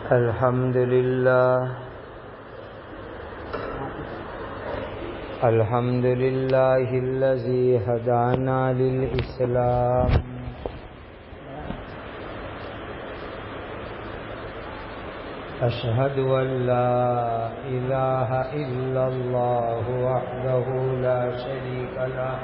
الحمد لله الذي هدانا للإسلام أشهد أن لا إله إلا الله وحده لا شريك له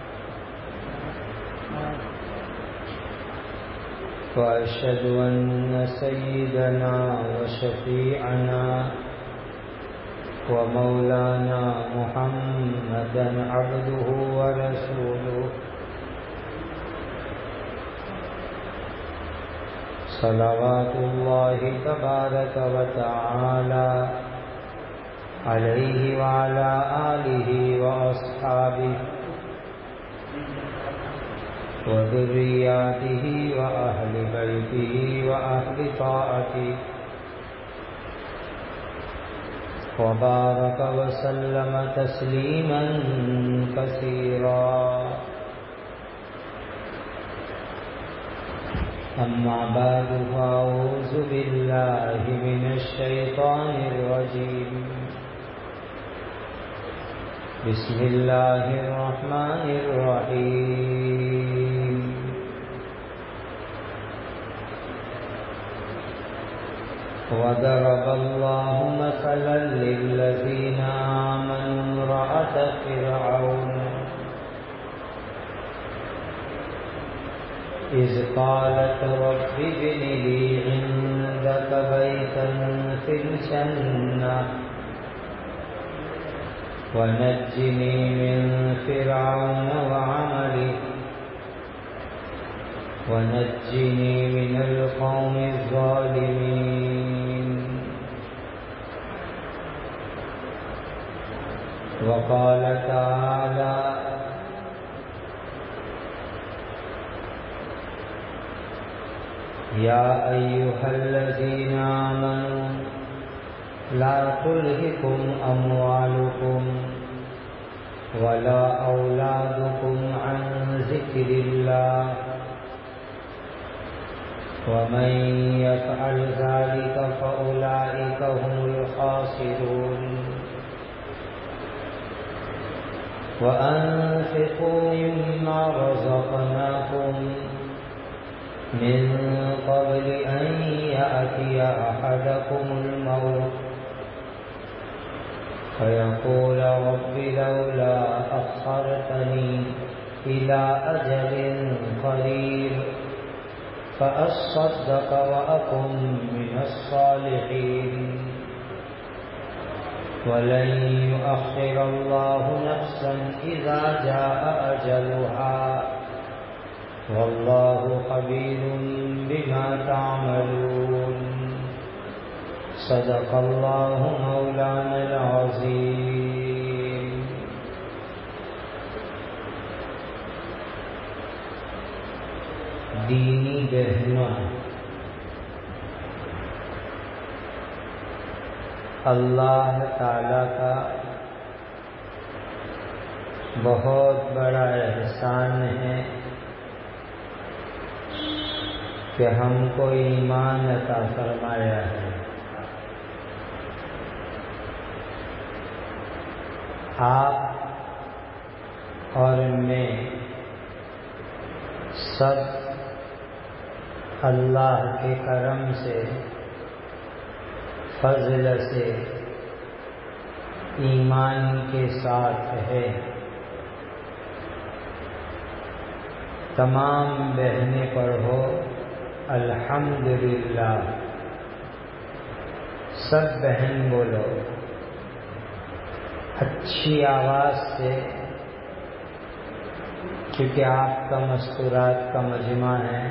وأشهد أن سيدنا وشفيعنا ومولانا محمدا عبده ورسوله صلوات الله تبارك وتعالى عليه وعلى آله وأصحابه وذرياته وأهل بيته وأهل طاعته وبارك وسلم تسليما كثيرا. أما بعد فأعوذ بالله من الشيطان الرجيم. بسم الله الرحمن الرحيم. وضرب الله مثلا للذين آمنوا امرأة فرعون إذ قالت رب ابن لي عندك بيتا في الجنة ونجني من فرعون وعمله ونجني من القوم الظالمين. وقال تعالى يا أيها الذين آمنوا لا تلهكم أموالكم ولا أولادكم عن ذكر الله ومن يفعل ذلك فأولئك هم الخاسرون. وأنفقوا مما رزقناكم من قبل أن يأتي أحدكم الموت فيقول رب لولا أخرتني إلى أجل قريب فأصدق وأكن من الصالحين ولن يؤخر الله نفسا إذا جاء أجلها والله خبير بما تعملون. صدق الله مولانا العظيم. دینی بہنوں، اللہ تعالی کا بہت بڑا احسان ہے کہ ہم کو ایمان عطا فرمایا ہے. آپ اور میں سب اللہ کے کرم سے، فضل سے ایمان کے ساتھ ہے. تمام بہنیں پڑھو الحمدللہ. سب بہن بولو اچھی آواز سے، کیونکہ آپ کا مستورات کا مجمع ہے.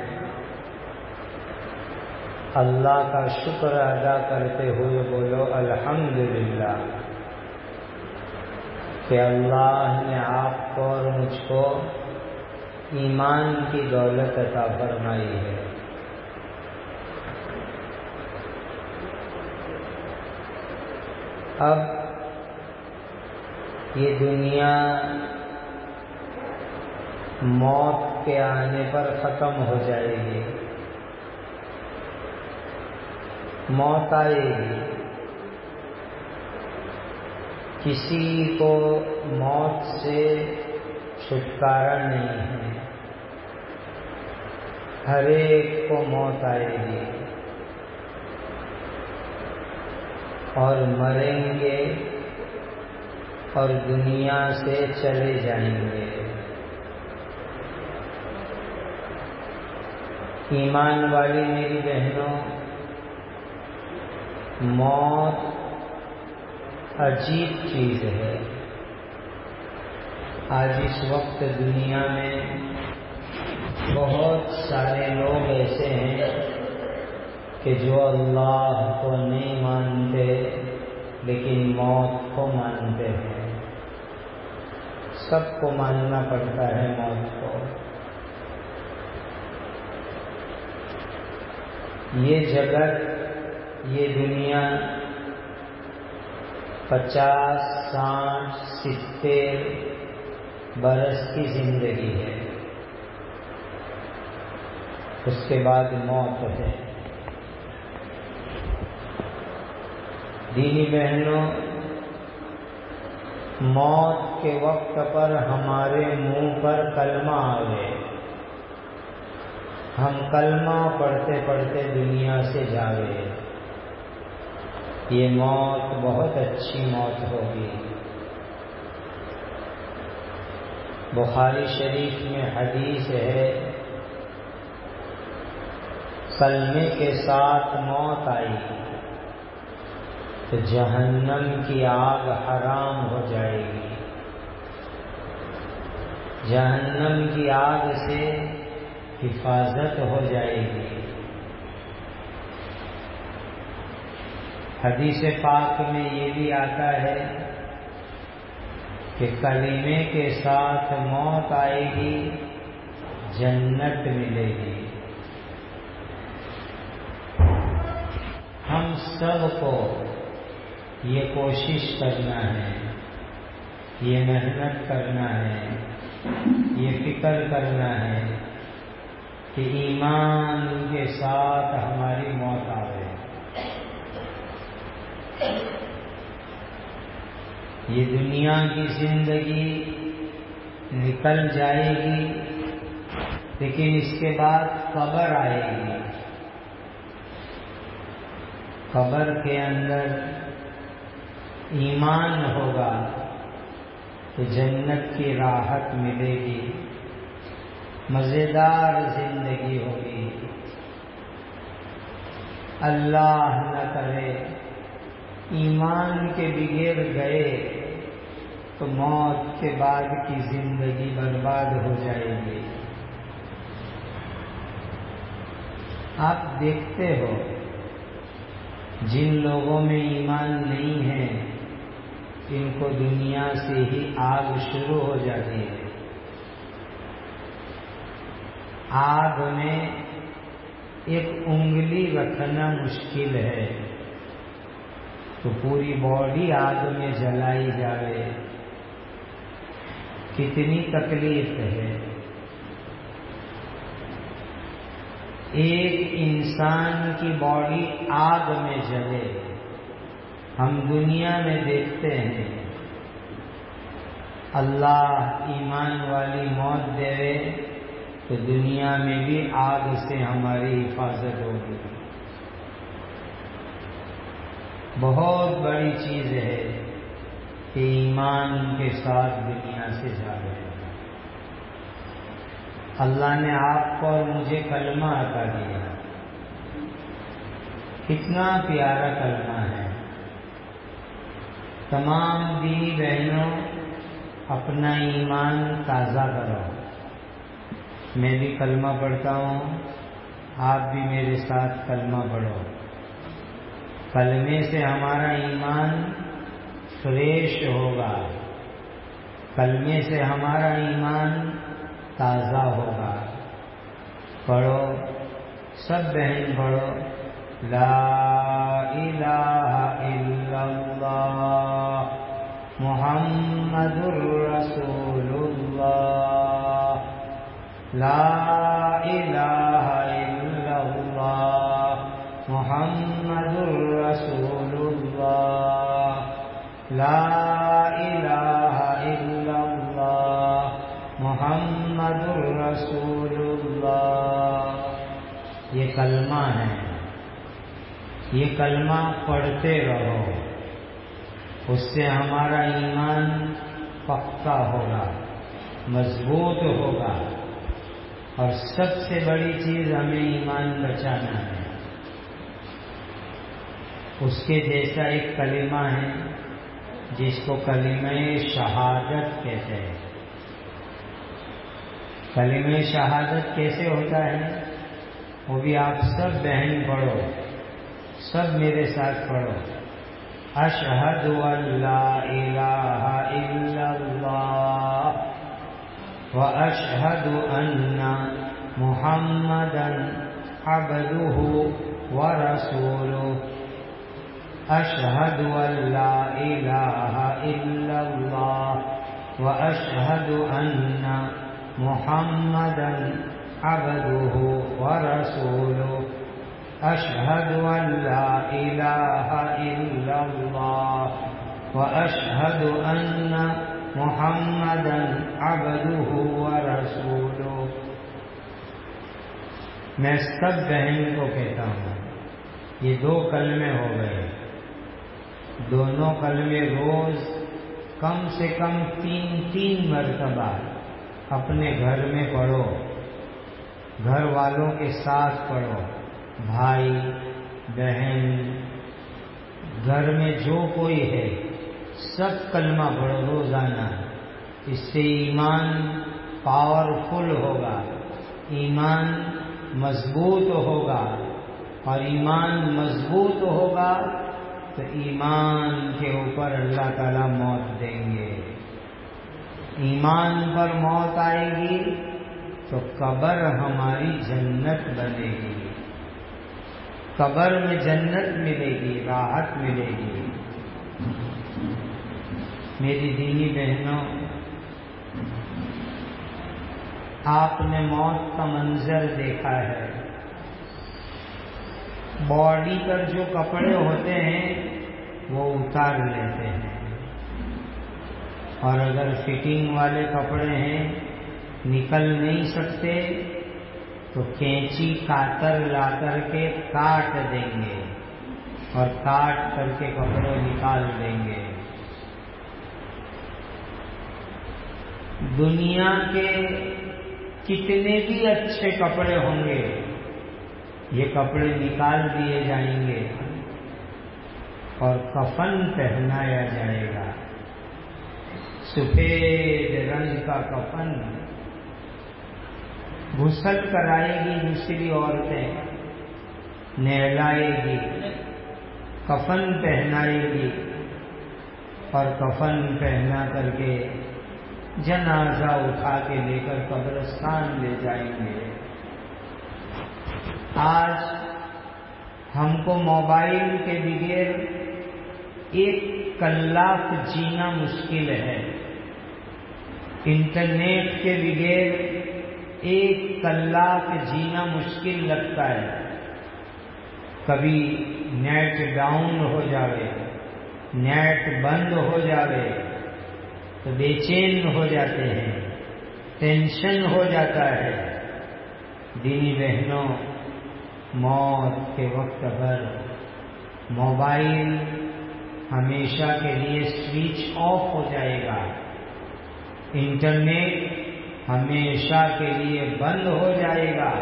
اللہ کا شکر ادا کرتے ہوئے بولو الحمدللہ کہ اللہ نے آپ کو اور مجھ کو ایمان کی دولت عطا فرمائی ہے. اب یہ دنیا موت کے آنے پر ختم ہو جائے گی. موت آئے گی، کسی کو موت سے چھٹکارا نہیں ہے، ہر ایک کو موت آئے گی اور مریں گے اور دنیا سے چلے جائیں گے۔ ایمان والی میری بہنوں، موت عجیب چیز ہے۔ آج اس وقت دنیا میں بہت سارے لوگ ایسے ہیں کہ جو اللہ کو نہیں مانتے لیکن موت کو مانتے ہیں۔ سب کو ماننا پڑتا ہے موت کو۔ یہ جگت، یہ دنیا 50، 60، 70 برس کی زندگی ہے، اس کے بعد موت ہے۔ دینی بہنوں، موت کے وقت پر ہمارے منہ پر کلمہ آوے، ہم کلمہ پڑھتے پڑھتے دنیا سے جاوے، یہ موت بہت اچھی موت ہوگی۔ بخاری شریف میں حدیث ہے، کلمے کے ساتھ موت آئی تو جہنم کی آگ حرام ہو جائے گی، جہنم کی آگ سے حفاظت ہو جائے گی۔ حدیث پاک میں یہ بھی آتا ہے کہ کلمے کے ساتھ موت آئے گی، جنت ملے گی۔ ہم سب کو یہ کوشش کرنا ہے، یہ محنت کرنا ہے، یہ فکر کرنا ہے کہ ایمان کے ساتھ ہماری موت آئے۔ یہ دنیا کی زندگی نکل جائے گی، لیکن اس کے بعد قبر آئے گی۔ قبر کے اندر ایمان ہوگا تو جنت کی راحت ملے گی، مزیدار زندگی ہوگی۔ اللہ نہ کرے ایمان کے بغیر گئے تو موت کے بعد کی زندگی برباد ہو جائے گی۔ آپ دیکھتے ہو جن لوگوں میں ایمان نہیں ہے ان کو دنیا سے ہی آگ شروع ہو جاتی ہے۔ آگ میں ایک انگلی رکھنا مشکل ہے تو پوری باڈی آگ میں جلائی جائے، کتنی تکلیف ہے۔ ایک انسان کی باڈی آگ میں جلے، ہم دنیا میں دیکھتے ہیں اللہ ایمان والی موت دے تو دنیا میں بھی آگ سے ہماری حفاظت ہوگی۔ بہت بڑی چیز ہے کہ ایمان کے ساتھ دنیا سے جا رہے ہیں۔ اللہ نے آپ کو اور مجھے کلمہ عطا دیا، کتنا پیارا کلمہ ہے۔ تمام دینی بہنوں اپنا ایمان تازہ کرو۔ میں بھی کلمہ پڑھتا ہوں، آپ بھی میرے ساتھ کلمہ پڑھو۔ کلمے سے ہمارا ایمان فریش ہوگا، کلمے سے ہمارا ایمان تازہ ہوگا۔ پڑھو، سب بہن پڑھو، لا الہ الا اللہ محمد الرسول اللہ، لا الہ الا اللہ محمد لا الہ الا اللہ محمد رسول اللہ. یہ کلمہ ہے. یہ کلمہ پڑھتے رہو، اس سے ہمارا ایمان پکا ہوگا، مضبوط ہوگا. اور سب سے بڑی چیز ہمیں ایمان بچانا ہے. اس کے جیسا ایک کلمہ ہے جس کو کلمہ شہادت کہتے ہیں. کلمہ شہادت کیسے ہوتا ہے وہ بھی آپ سب بہن پڑھو، سب میرے ساتھ پڑھو. اشہد ان لا الہ الا اللہ واشہد ان محمدا عبدہ ورسولہ. اشہد ان لا الہ الا اللہ واشہد ان محمدا عبدہ ورسولہ. اشہد ان لا الہ الا اللہ واشہد ان محمدا عبدہ ورسولہ. میں سب بہن کو کہتا ہوں. یہ 2 کلمے ہو گئے. دونوں کلمے روز کم سے کم 3 مرتبہ اپنے گھر میں پڑھو، گھر والوں کے ساتھ پڑھو. بھائی بہن گھر میں جو کوئی ہے سب کلمہ پڑھو روزانہ. اس سے ایمان پاورفل ہوگا، ایمان مضبوط ہوگا. اور ایمان مضبوط ہوگا تو ایمان کے اوپر اللہ تعالیٰ موت دیں گے. ایمان پر موت آئے گی تو قبر ہماری جنت بنے گی. قبر میں جنت ملے گی، راحت ملے گی. میری دینی بہنوں، آپ نے موت کا منظر دیکھا ہے. باڈی پر جو کپڑے ہوتے ہیں وہ اتار لیتے ہیں، اور اگر فٹنگ والے کپڑے ہیں نکل نہیں سکتے تو کینچی کاتر لا کر کے کاٹ دیں گے اور کاٹ کر کے کپڑے نکال دیں گے. دنیا کے کتنے بھی اچھے کپڑے ہوں گے یہ کپڑے نکال دیے جائیں گے اور کفن پہنایا جائے گا. سفید رنگ کا کفن. غسل کرائے گی دوسری عورتیں، نہلائے گی، کفن پہنائے گی اور کفن پہنا کر کے جنازہ اٹھا کے لے کر قبرستان لے جائیں گے. آج ہم کو موبائل کے بغیر 1 کلاک جینا مشکل ہے. انٹرنیٹ کے بغیر 1 کلاک جینا مشکل لگتا ہے. کبھی نیٹ ڈاؤن ہو جاوے، نیٹ بند ہو جاوے تو بے چین ہو جاتے ہیں، ٹینشن ہو جاتا ہے. دینی بہنوں، موت کے وقت پر موبائل ہمیشہ کے لیے سوئچ آف ہو جائے گا. انٹرنیٹ ہمیشہ کے لیے بند ہو جائے گا.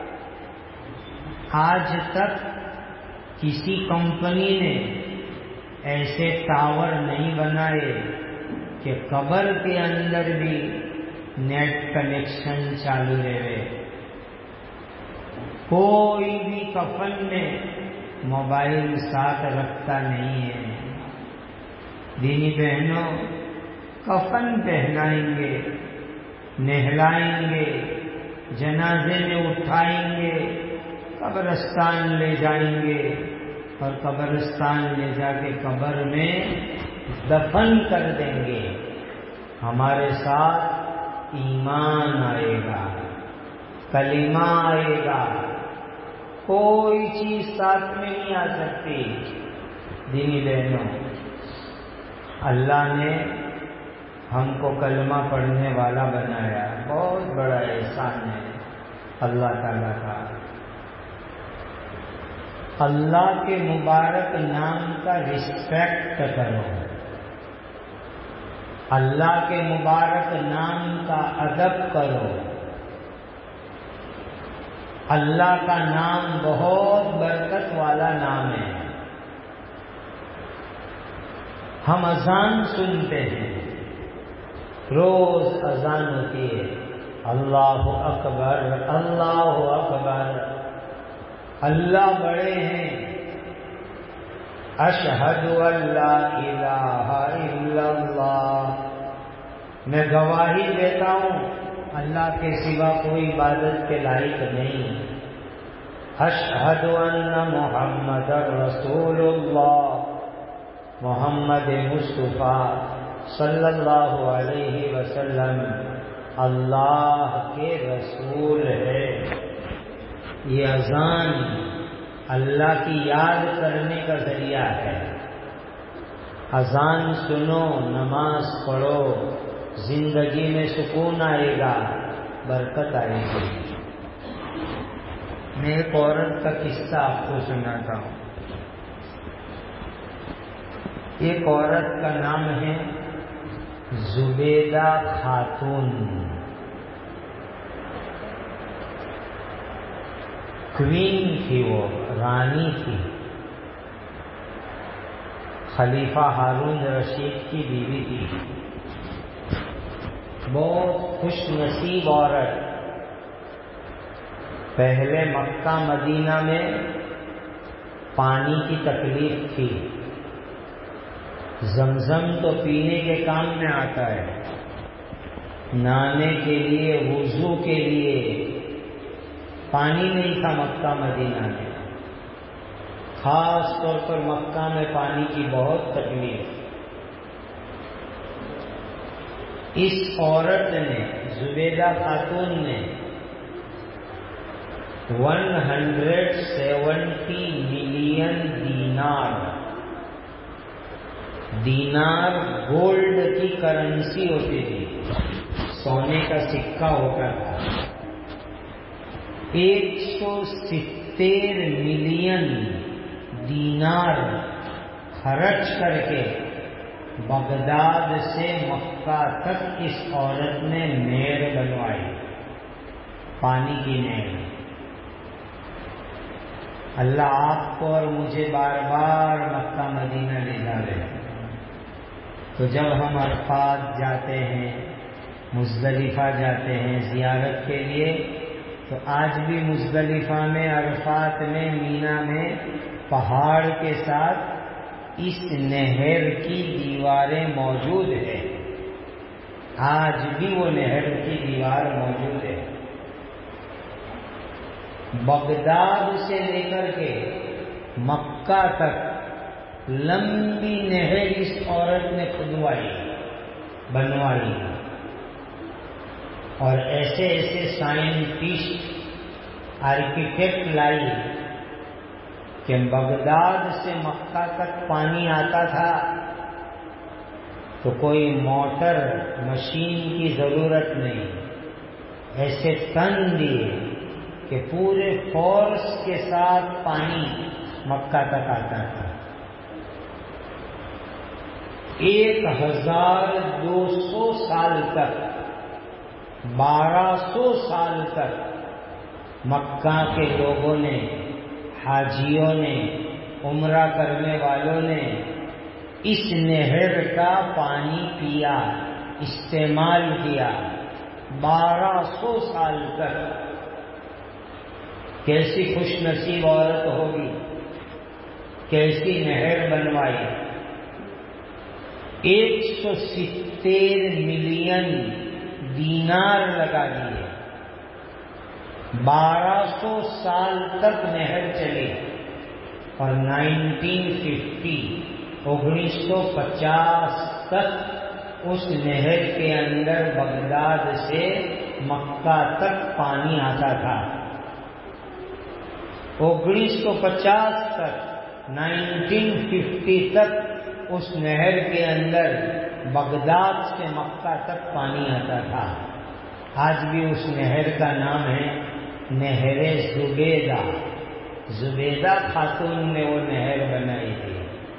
آج تک کسی کمپنی نے ایسے ٹاور نہیں بنائے کہ قبر کے اندر بھی نیٹ کنیکشن چالو رہے. کوئی بھی کفن میں موبائل ساتھ رکھتا نہیں ہے. دینی بہنوں، کفن پہنائیں گے، نہلائیں گے، جنازے میں اٹھائیں گے، قبرستان لے جائیں گے اور قبرستان لے جا کے قبر میں دفن کر دیں گے. ہمارے ساتھ ایمان آئے گا، کلمہ آئے گا. کوئی چیز ساتھ میں نہیں آ سکتی. دینی بہنوں، اللہ نے ہم کو کلمہ پڑھنے والا بنایا، بہت بڑا احسان ہے اللہ تعالیٰ کا۔ اللہ کے مبارک نام کا رسپیکٹ کرو، اللہ کے مبارک نام کا ادب کرو۔ اللہ کا نام بہت برکت والا نام ہے۔ ہم اذان سنتے ہیں، روز اذان ہوتی ہے، اللہ اکبر اللہ اکبر، اللہ بڑے ہیں، اشہد ان لا الہ الا اللہ، میں گواہی دیتا ہوں اللہ کے سوا کوئی عبادت کے لائق نہیں، اشہد ان محمد رسول اللہ، محمد مصطفیٰ صلی اللہ علیہ وسلم اللہ کے رسول ہے۔ یہ اذان اللہ کی یاد کرنے کا ذریعہ ہے۔ اذان سنو، نماز پڑھو، زندگی میں سکون آئے گا، برکت آئے گی۔ میں ایک عورت کا قصہ آپ کو سناتا ہوں۔ ایک عورت کا نام ہے زبیدہ خاتون، کوئین تھی، وہ رانی تھی، خلیفہ ہارون رشید کی بیوی تھی، بہت خوش نصیب عورت۔ پہلے مکہ مدینہ میں پانی کی تکلیف تھی، زمزم تو پینے کے کام میں آتا ہے، نہانے کے لیے وضو کے لیے پانی نہیں تھا مکہ مدینہ میں، خاص طور پر مکہ میں پانی کی بہت تکلیف۔ اس عورت نے، زبیدہ خاتون نے 170 ملین دینار گولڈ کی کرنسی ہوتی تھی، سونے کا سکہ ہوتا تھا، 170 ملین دینار خرچ کر کے بغداد سے مکہ تک اس عورت نے نہر بنوائی، پانی کی نہر۔ اللہ آپ کو اور مجھے بار بار مکہ مدینہ لے جاوے۔ تو جب ہم عرفات جاتے ہیں، مزدلفہ جاتے ہیں زیارت کے لیے، تو آج بھی مزدلفہ میں، عرفات میں، مینا میں پہاڑ کے ساتھ اس نہر کی دیواریں موجود ہیں، آج بھی وہ نہر کی دیوار موجود ہے۔ بغداد سے لے کر کے مکہ تک لمبی نہر اس عورت نے کھدوائی، بنوائی، اور ایسے ایسے سائنٹسٹ، آرکیٹیکٹ لائی کہ بغداد سے مکہ تک پانی آتا تھا تو کوئی موٹر مشین کی ضرورت نہیں، ایسے تن دیے کہ پورے فورس کے ساتھ پانی مکہ تک آتا تھا۔ 1200 سال تک، 1200 سال تک مکہ کے لوگوں نے، حاجیوں نے، عمرہ کرنے والوں نے اس نہر کا پانی پیا، استعمال کیا، 1200 سال تک۔ کیسی خوش نصیب عورت ہوگی، کیسی نہر بنوائی۔ 170 ملین دینار لگا دیے، 1200 سال تک نہر چلی، اور 1950 تک اس نہر کے اندر بغداد سے مکہ تک پانی آتا تھا۔ 1950 تک، 1950 تک اس نہر کے اندر بغداد سے مکہ تک پانی آتا تھا. آج بھی اس نہر کا نام ہے نہر زبیدہ. زبیدہ خاتون نے وہ نہر بنائی تھی.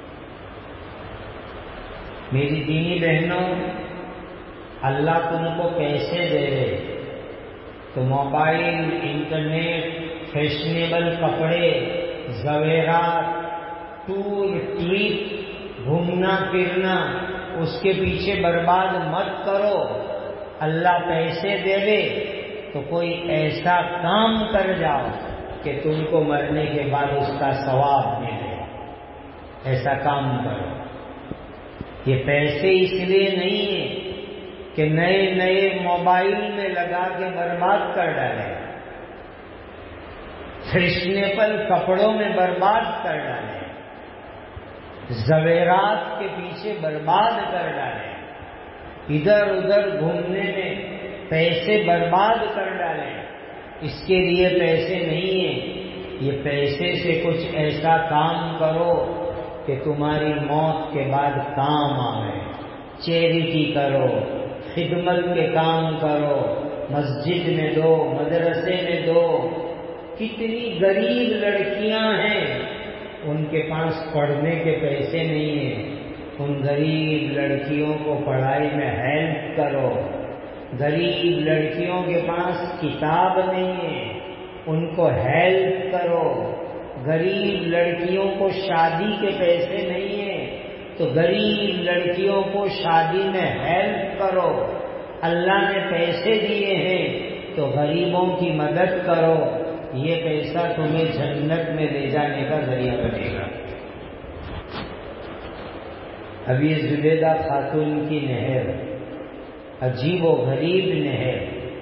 میری دینی بہنوں، اللہ تم کو پیسے دے رہے تو موبائل، انٹرنیٹ، فیشنیبل کپڑے، زیورات، ٹور، ٹرپ، گھومنا پھرنا، اس کے پیچھے برباد مت کرو. اللہ پیسے دے دے تو کوئی ایسا کام کر جاؤ کہ تم کو مرنے کے بعد اس کا ثواب ملے. ایسا کام کرو. یہ پیسے اس لیے نہیں ہیں کہ نئے نئے موبائل میں لگا کے برباد کر ڈالے، فیشنیبل کپڑوں میں برباد کر ڈالے، زیورات کے پیچھے برباد کر ڈالے، ادھر ادھر گھومنے میں پیسے برباد کر ڈالے. اس کے لیے پیسے نہیں ہیں. یہ پیسے سے کچھ ایسا کام کرو کہ تمہاری موت کے بعد کام آئے. چیریٹی کرو، خدمت کے کام کرو، مسجد میں دو، مدرسے میں دو. کتنی غریب لڑکیاں ہیں ان کے پاس پڑھنے کے پیسے نہیں ہیں. ان غریب لڑکیوں کو پڑھائی میں ہیلپ کرو. غریب لڑکیوں کے پاس کتاب نہیں ہے، ان کو ہیلپ کرو. غریب لڑکیوں کو شادی کے پیسے نہیں ہیں تو غریب لڑکیوں کو شادی میں ہیلپ کرو. اللہ نے پیسے دیے ہیں تو غریبوں کی مدد کرو. یہ پیسہ تمہیں جنت میں لے جانے کا ذریعہ بنے گا. اب یہ زبیدہ خاتون کی نہر، عجیب و غریب نہر،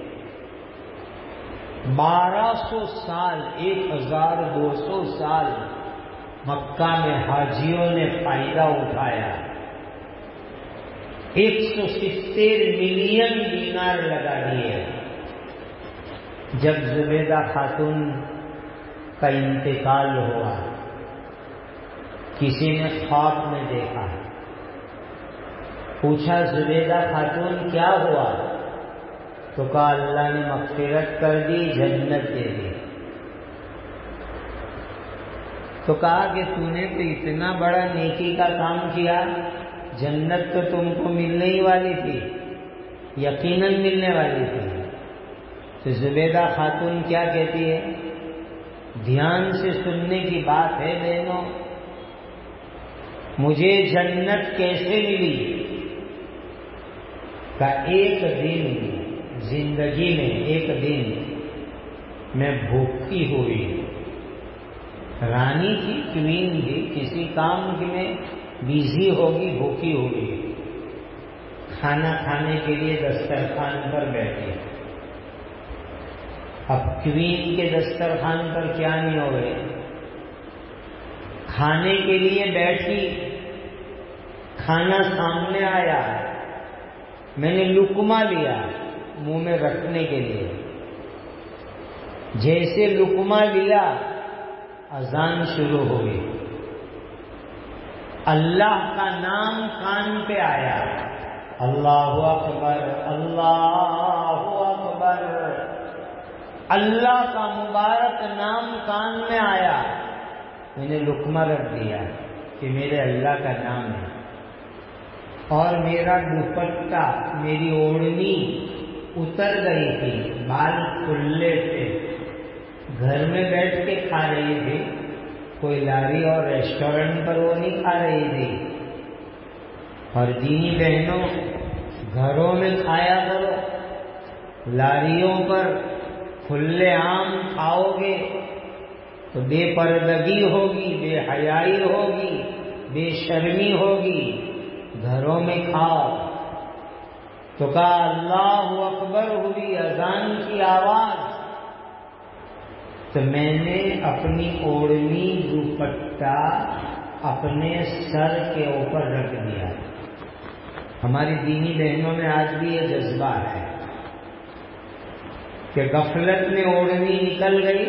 1200 سال، 1200 سال مکہ میں حاجیوں نے فائدہ اٹھایا. 170 ملین دینار لگا دیے. جب زبیدہ خاتون کا انتقال ہوا، کسی نے خواب میں دیکھا. پوچھا زبیدہ خاتون کیا ہوا؟ تو کہا اللہ نے مغفرت کر دی، جنت دے دی. تو کہا کہ تو نے تو اتنا بڑا نیکی کا کام کیا، جنت تو تم کو ملنے ہی والی تھی، یقیناً ملنے والی تھی. تو زبیدہ خاتون کیا کہتی ہے؟ دھیان سے سننے کی بات ہے بہنوں. مجھے جنت کیسے ملی؟ کہ ایک دن زندگی میں، ایک دن میں بھوکی ہوئی. رانی تھی، کوئین تھی، کسی کام میں بیزی ہوگی، بھوکی ہوئی. کھانا کھانے کے لیے دسترخوان پر بیٹھی. اب کوئین کے دسترخوان پر کیا نہیں ہو گئے؟ کھانے کے لیے بیٹھی، کھانا سامنے آیا، میں نے لقمہ لیا منہ میں رکھنے کے لیے. جیسے لقمہ لیا اذان شروع ہوئی. اللہ کا نام کان پہ آیا، اللہ اکبر، اللہ اکبر. اللہ کا مبارک نام کان میں آیا. میں نے لقمہ رکھ دیا کہ میرے اللہ کا نام ہے. اور میرا دوپٹہ، میری اوڑھنی اتر گئی تھی، بال کھلے تھے. گھر میں بیٹھ کے کھا رہی تھی، کوئی لاری اور ریسٹورنٹ پر وہ نہیں کھا رہی تھی. اور دینی بہنوں، گھروں میں کھایا کرو. لاریوں پر کھلے عام کھاؤ گے تو بے پردگی ہوگی، بے حیائی ہوگی، بے شرمی ہوگی. گھروں میں کھاؤ. تو کہا اللہ اکبر ہوئی، اذان کی آواز. تو میں نے اپنی اوڑھنی دوپٹہ اپنے سر کے اوپر رکھ دیا. ہماری دینی بہنوں میں آج بھی یہ جذبہ ہے کہ غفلت میں اوڑھنی نکل گئی،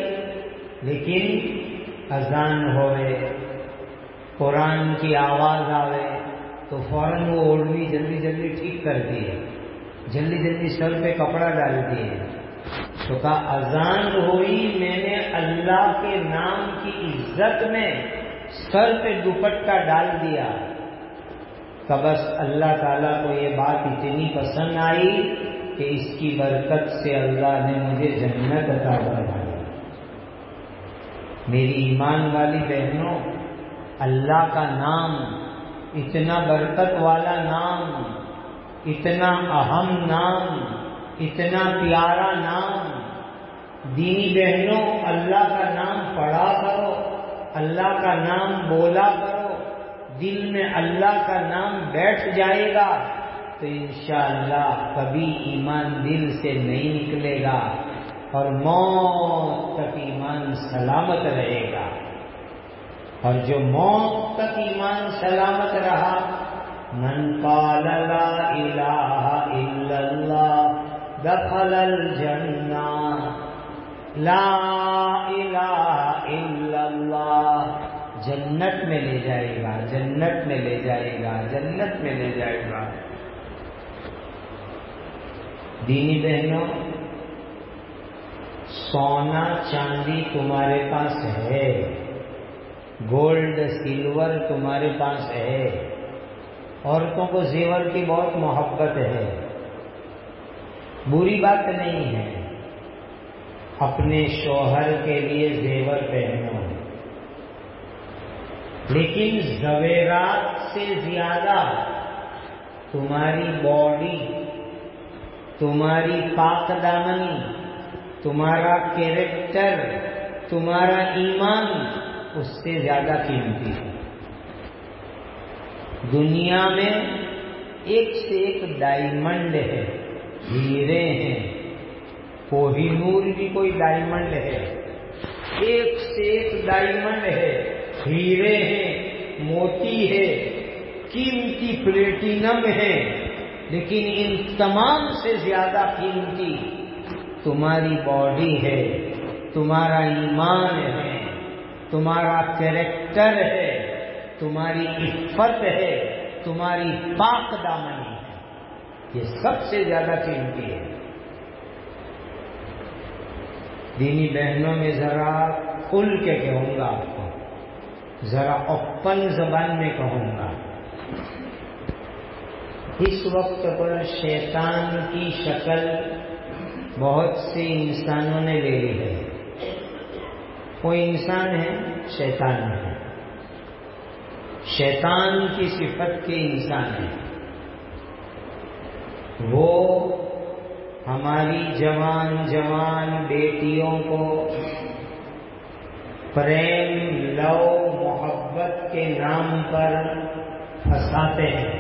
لیکن اذان ہوئے، قرآن کی آواز آوے، تو فوراً وہ اوڑھنی جلدی جلدی ٹھیک کرتی ہے، جلدی جلدی سر پہ کپڑا ڈالتی ہے۔ تو کہا اذان ہوئی، میں نے اللہ کے نام کی عزت میں سر پہ دوپٹہ ڈال دیا کہ بس اللہ تعالیٰ کو یہ بات اتنی پسند آئی کہ اس کی برکت سے اللہ نے مجھے جنت عطا فرمائی۔ میری ایمان والی بہنوں، اللہ کا نام اتنا برکت والا نام، اتنا اہم نام، اتنا پیارا نام۔ دینی بہنوں، اللہ کا نام پڑھا کرو، اللہ کا نام بولا کرو، دل میں اللہ کا نام بیٹھ جائے گا تو انشاءاللہ کبھی ایمان دل سے نہیں نکلے گا اور موت تک ایمان سلامت رہے گا۔ اور جو موت تک ایمان سلامت رہا، من قال لا الہ الا اللہ دخل الجنہ، لا الہ الا اللہ جنت میں لے جائے گا، جنت میں لے جائے گا، جنت میں لے جائے گا۔ دینی بہنوں، سونا چاندی تمہارے پاس ہے، گولڈ سلور تمہارے پاس ہے، عورتوں کو زیور کی بہت محبت ہے، بری بات نہیں ہے، اپنے شوہر کے لیے زیور پہنو، لیکن زیورات سے زیادہ تمہاری باڈی، تمہاری پاک دامنی، تمہارا کیریکٹر، تمہارا ایمان اس سے زیادہ قیمتی ہے۔ دنیا میں ایک سے ایک ڈائمنڈ ہے، ہیرے ہیں، کوہی نور بھی کوئی ڈائمنڈ ہے، ایک سے ایک ڈائمنڈ ہے، ہیرے ہیں، موتی ہے، قیمتی پلیٹینم ہے، لیکن ان تمام سے زیادہ قیمتی تمہاری باڈی ہے، تمہارا ایمان ہے، تمہارا کیریکٹر ہے، تمہاری عفت ہے، تمہاری پاک دامنی ہے، یہ سب سے زیادہ قیمتی ہے۔ دینی بہنوں میں ذرا کھل کے کہوں گا آپ کو، ذرا اوپن زبان میں کہوں گا، اس وقت پر شیطان کی شکل بہت سے انسانوں نے لے لی ہے۔ کوئی انسان ہے، شیطان ہے، شیطان کی صفت کے انسان ہے۔ وہ ہماری جوان جوان بیٹیوں کو پریم، لو، محبت کے نام پر پھنساتے ہیں۔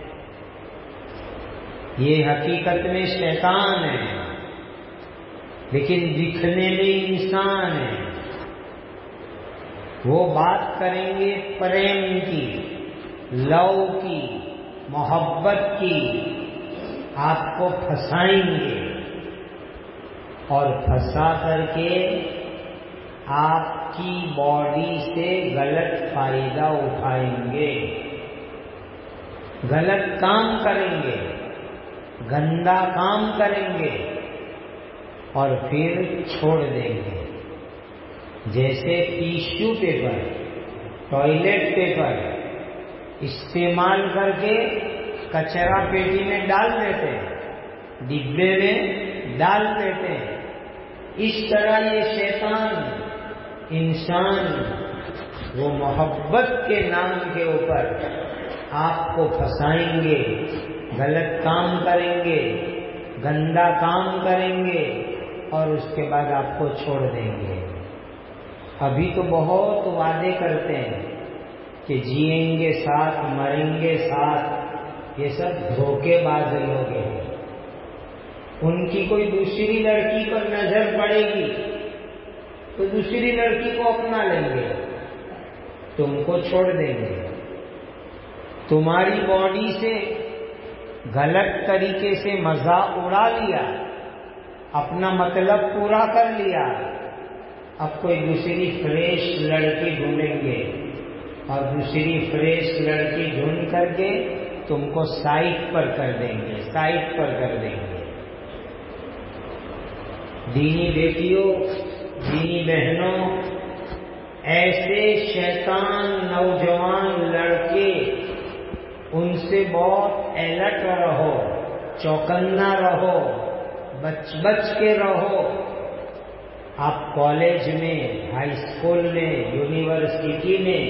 یہ حقیقت میں شیطان ہے، لیکن دکھنے میں انسان ہے۔ وہ بات کریں گے پریم کی، لو کی، محبت کی، آپ کو پھنسائیں گے اور پھنسا کر کے آپ کی باڈی سے غلط فائدہ اٹھائیں گے، غلط کام کریں گے، گندا کام کریں گے اور پھر چھوڑ دیں گے۔ جیسے ٹیشو پیپر، ٹوائلٹ پیپر استعمال کر کے کچرا پیٹی میں ڈال دیتے، ڈبے میں ڈال دیتے، اس طرح یہ شیطان انسان وہ محبت کے نام کے اوپر آپ کو پھنسائیں گے، غلط کام کریں گے، گندا کام کریں گے اور اس کے بعد آپ کو چھوڑ دیں گے۔ ابھی تو بہت وعدے کرتے ہیں کہ جئیں گے ساتھ، مریں گے ساتھ، یہ سب دھوکے باز لوگ ہیں۔ ان کی کوئی دوسری لڑکی پر نظر پڑے گی تو دوسری لڑکی کو اپنا لیں گے، تم کو چھوڑ دیں گے۔ تمہاری باڈی سے غلط طریقے سے مزہ اڑا لیا، اپنا مطلب پورا کر لیا، اب کوئی دوسری فریش لڑکی ڈھونڈیں گے، اور دوسری فریش لڑکی ڈھونڈ کر کے تم کو سائٹ پر کر دیں گے، سائٹ پر کر دیں گے۔ دینی بیٹیوں، دینی بہنوں، ایسے شیطان نوجوان لڑکے، ان سے بہت الرٹ رہو، چوکنا رہو، بچ بچ کے رہو۔ آپ کالج میں، ہائی اسکول میں، یونیورسٹی میں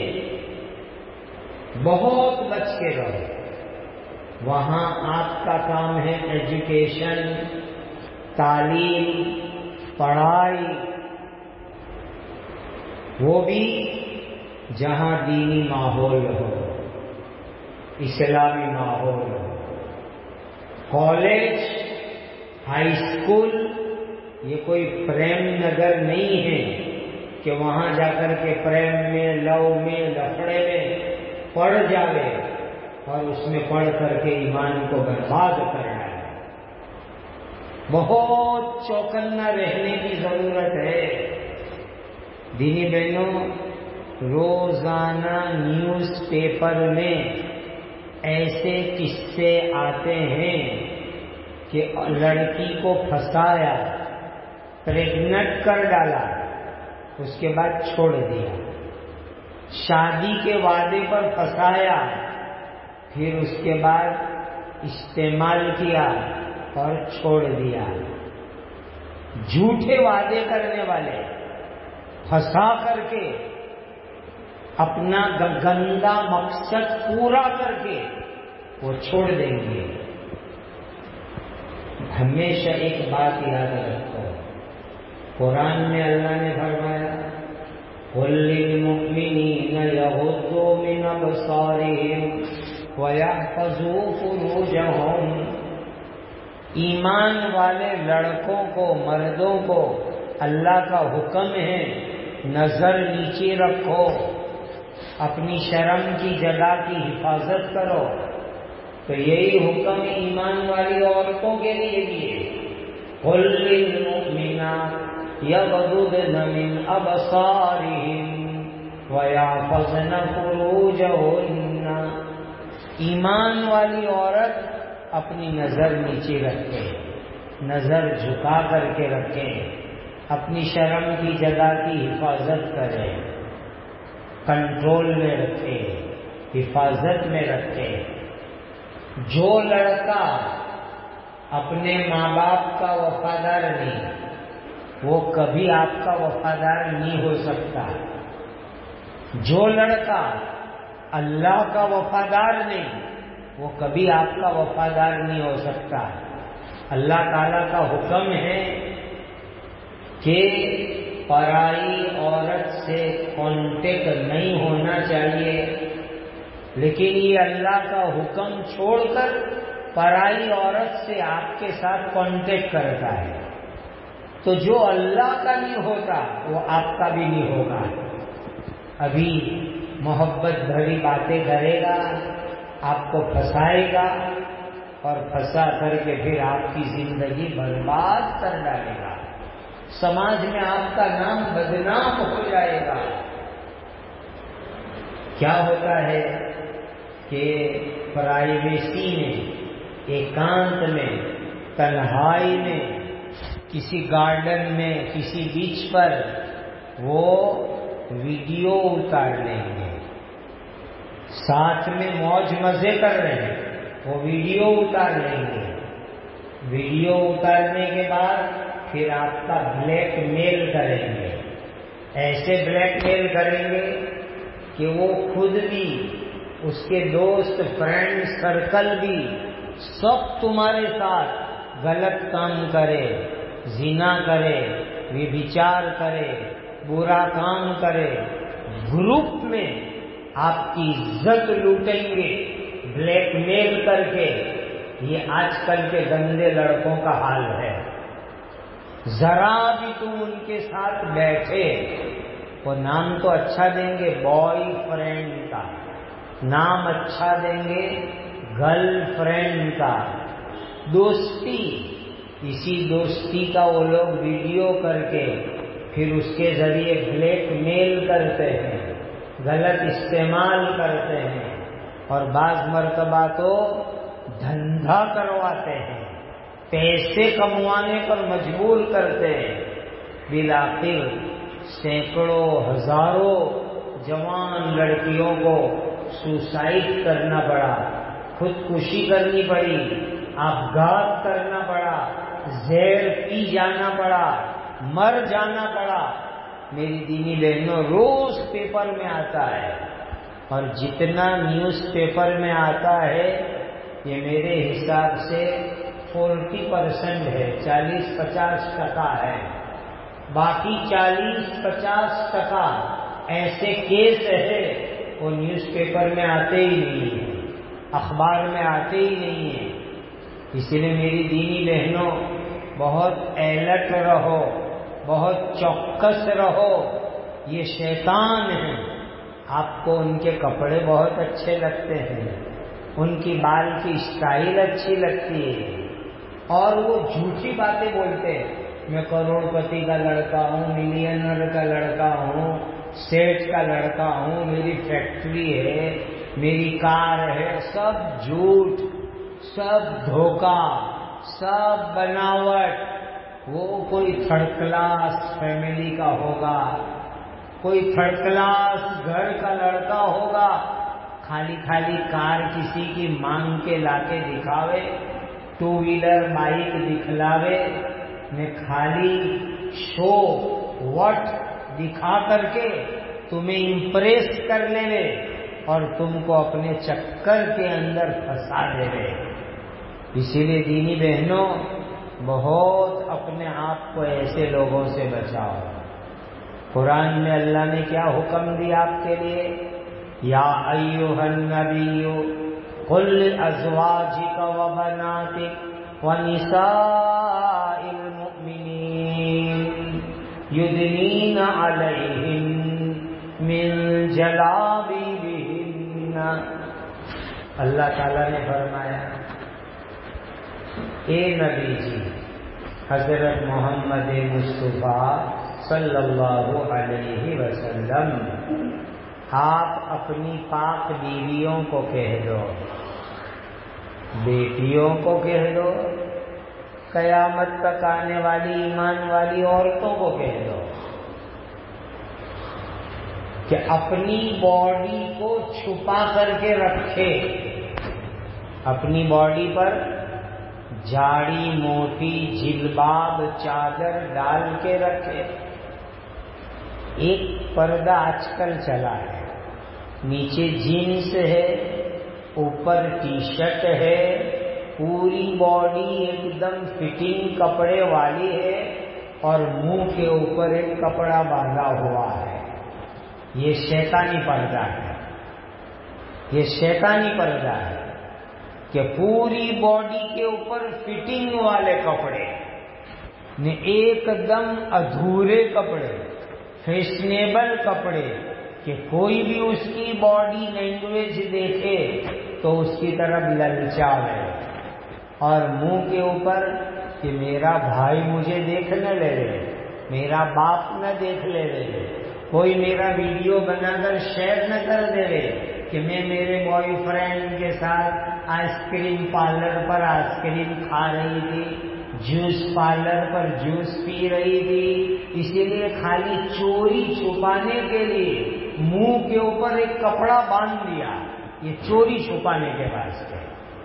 بہت بچ کے رہو۔ وہاں آپ کا کام ہے ایجوکیشن، تعلیم، پڑھائی، وہ بھی جہاں دینی ماحول ہو، اسلامی ماحول ہو۔ کالج، ہائی اسکول یہ کوئی پریم نگر نہیں ہے کہ وہاں جا کر کے پریم میں، لو میں، لفڑے میں پڑ جاوے اور اس میں پڑھ کر کے ایمان کو برباد کرنا ہے۔ بہت چوکنا رہنے کی ضرورت ہے۔ دینی بہنوں، روزانہ نیوز پیپر میں ایسے قصے آتے ہیں کہ لڑکی کو پھنسایا، پریگنٹ کر ڈالا، اس کے بعد چھوڑ دیا۔ شادی کے وعدے پر پھنسایا، پھر اس کے بعد استعمال کیا اور چھوڑ دیا۔ جھوٹے وعدے کرنے والے پھنسا کر کے اپنا گندا مقصد پورا کر کے وہ چھوڑ دیں گے۔ ہمیشہ ایک بات یاد رکھو، قرآن میں اللہ نے فرمایا قُل لِّلْمُؤْمِنِينَ يَغُضُّوا مِنْ أَبْصَارِهِمْ وَيَحْفَظُوا فُرُوجَهُمْ۔ ایمان والے لڑکوں کو، مردوں کو اللہ کا حکم ہے نظر نیچے رکھو، اپنی شرم کی جگہ کی حفاظت کرو۔ تو یہی حکم ایمان والی عورتوں کے لیے بھی ہے۔ قُل لِّلْمُؤْمِنَاتِ يَغْضُضْنَ مِنْ أَبْصَارِهِنَّ وَيَحْفَظْنَ فُرُوجَهُنَّ۔ ایمان والی عورت اپنی نظر نیچے رکھے، نظر جھکا کر کے رکھے، اپنی شرم کی جگہ کی حفاظت کرے، کنٹرول میں رکھے، حفاظت میں رکھے۔ جو لڑکا اپنے ماں باپ کا وفادار نہیں، وہ کبھی آپ کا وفادار نہیں ہو سکتا۔ جو لڑکا اللہ کا وفادار نہیں، وہ کبھی آپ کا وفادار نہیں ہو سکتا۔ اللہ تعالیٰ کا حکم ہے کہ پرائی عورت سے کانٹیکٹ نہیں ہونا چاہیے، لیکن یہ اللہ کا حکم چھوڑ کر پرائی عورت سے آپ کے ساتھ کانٹیکٹ کرتا ہے۔ تو جو اللہ کا نہیں ہوتا وہ آپ کا بھی نہیں ہوگا۔ ابھی محبت بھری باتیں کرے گا، آپ کو پھنسائے گا اور پھنسا کر کے پھر آپ کی زندگی برباد کر ڈالے گا، سماج میں آپ کا نام بدنام ہو جائے گا۔ کیا ہوتا ہے کہ پرائیویسی میں، ایکانت میں، تنہائی میں، کسی گارڈن میں، کسی بیچ پر وہ ویڈیو اتار لیں گے، ساتھ میں موج مزے کر رہے ہیں، وہ ویڈیو اتار لیں گے۔ ویڈیو اتارنے کے بعد پھر آپ کا بلیک میل کریں گے، ایسے بلیک میل کریں گے کہ وہ خود بھی، اس کے دوست، فرینڈ سرکل بھی سب تمہارے ساتھ غلط کام کرے، زنا کرے، ویبھچار کرے، برا کام کرے، گروپ میں آپ کی عزت لوٹیں گے بلیک میل کر کے۔ یہ آج کل کے گندے لڑکوں کا حال ہے۔ ذرا بھی تم ان کے ساتھ بیٹھے، وہ نام تو اچھا دیں گے بوائے فرینڈ کا، نام اچھا دیں گے گرل فرینڈ کا، دوستی، اسی دوستی کا وہ لوگ ویڈیو کر کے پھر اس کے ذریعے بلیک میل کرتے ہیں۔ غلط استعمال کرتے ہیں اور بعض مرتبہ تو دھندا کرواتے ہیں، پیسے کموانے پر مجبور کرتے ہیں۔ بالآخر سینکڑوں ہزاروں جوان لڑکیوں کو سوسائڈ کرنا پڑا، خودکشی کرنی پڑی، آپگھات کرنا پڑا، زہر پی جانا پڑا، مر جانا پڑا۔ میری دینی بہنوں، روز پیپر میں آتا ہے، اور جتنا نیوز پیپر میں آتا ہے یہ میرے حساب سے 40% ہے، 40-50% ہے۔ باقی 40-50% ایسے کیس ہے وہ نیوز پیپر میں آتے ہی نہیں ہیں، اخبار میں آتے ہی نہیں ہیں۔ اس لیے میری دینی بہنوں، بہت الرٹ رہو، بہت چوکس رہو۔ یہ شیطان ہیں، آپ کو ان کے کپڑے بہت اچھے لگتے ہیں، ان کی بال کی اسٹائل اچھی لگتی ہے، اور وہ جھوٹی باتیں بولتے ہیں۔ میں کروڑ پتی کا لڑکا ہوں، ملینر کا لڑکا ہوں، سیٹ کا لڑکا ہوں، میری فیکٹری ہے، میری کار ہے۔ سب جھوٹ، سب دھوکہ، سب بناوٹ۔ وہ کوئی تھرڈ کلاس فیملی کا ہوگا، کوئی تھرڈ کلاس گھر کا لڑکا ہوگا، خالی خالی کار کسی کی مانگ کے لا کے دکھاوے، 2 ویلر بائک دکھلاوے، میں خالی شو وٹ دکھا کر کے تمہیں امپریس کر لے اور تم کو اپنے چکر کے اندر پھنسا دے رہے۔ اسی لیے دینی بہنوں، بہت اپنے آپ کو ایسے لوگوں سے بچاؤ۔ قرآن میں اللہ نے کیا حکم دیا آپ کے لیے؟ یا ایھا النبی قل لازواجک وبناتک ونساء المؤمنین یدنین علیہن من جلابیبہن۔ اللہ تعالیٰ نے فرمایا، اے نبی جی، حضرت محمد مصطفیٰ صلی اللہ علیہ وسلم، آپ اپنی پاک بیویوں کو کہہ دو، بیٹیوں کو کہہ دو، قیامت تک آنے والی ایمان والی عورتوں کو کہہ دو کہ اپنی باڈی کو چھپا کر کے رکھے، اپنی باڈی پر جاڑی موٹی جلباب چادر ڈال کے رکھے۔ ایک پردہ آج کل چلا ہے، نیچے جینس ہے، اوپر ٹی شرٹ ہے، پوری باڈی ایک دم فٹنگ کپڑے والی ہے، اور منہ کے اوپر ایک کپڑا باندھا ہوا ہے۔ یہ شیطانی پردہ ہے، یہ شیطانی پردہ ہے کہ پوری باڈی کے اوپر فٹنگ والے کپڑے، ایک دم ادھورے کپڑے، فیشنیبل کپڑے، کہ کوئی بھی اس کی باڈی لینگویج دیکھے تو اس کی طرف للچاوے، اور منہ کے اوپر کہ میرا بھائی مجھے دیکھ نہ لے رہے، میرا باپ نہ دیکھ لے رہے، کوئی میرا ویڈیو بنا کر شیئر نہ کر دے رہے کہ میں میرے بوائے فرینڈ کے ساتھ آئس کریم پارلر پر آئس کریم کھا رہی تھی، جوس پارلر پر جوس پی رہی تھی۔ اسی لیے خالی چوری چھپانے کے لیے منہ کے اوپر ایک کپڑا باندھ دیا، یہ چوری چھپانے کے واسطے،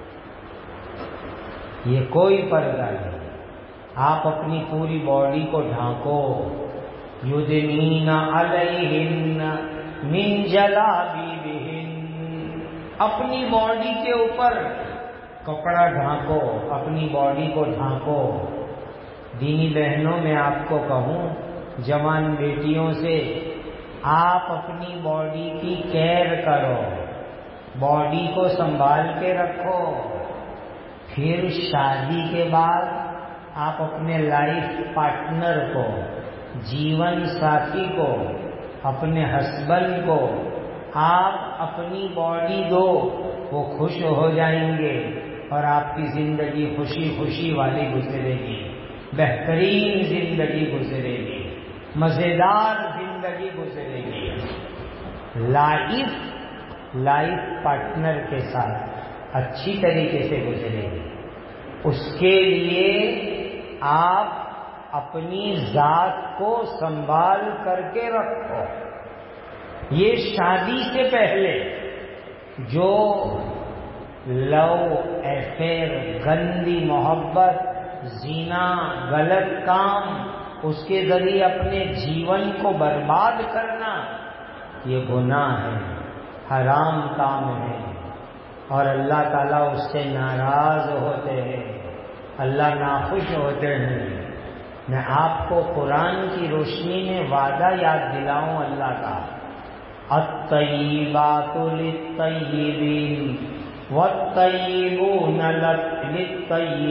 یہ کوئی پردہ نہیں۔ آپ اپنی پوری باڈی کو ڈھانکو، یدنین علیہن من جلابیبہن، اپنی باڈی کے اوپر کپڑا ڈھانکو، اپنی باڈی کو ڈھانکو۔ دینی بہنوں، میں آپ کو کہوں، جوان بیٹیوں سے، آپ اپنی باڈی کی کیئر کرو، باڈی کو سنبھال کے رکھو۔ پھر شادی کے بعد آپ اپنے لائف پارٹنر کو، جیون ساتھی کو، اپنے ہسبینڈ کو آپ اپنی باڈی دو، وہ خوش ہو جائیں گے اور آپ کی زندگی خوشی خوشی والی گزرے گی، بہترین زندگی گزرے گی، مزیدار زندگی گزرے گی۔ لائف پارٹنر کے ساتھ اچھی طریقے سے گزرے گی. اس کے لیے آپ اپنی ذات کو سنبھال کر کے رکھو. یہ شادی سے پہلے جو لو افیئر، گندی محبت، زنا، غلط کام، اس کے ذریعے اپنے جیون کو برباد کرنا، یہ گناہ ہے، حرام کام ہے، اور اللہ تعالیٰ اس سے ناراض ہوتے ہیں، اللہ ناخوش ہوتے ہیں. میں آپ کو قرآن کی روشنی میں وعدہ یاد دلاؤں اللہ کا، الطیبات للطیبین والطیبون للطیبات.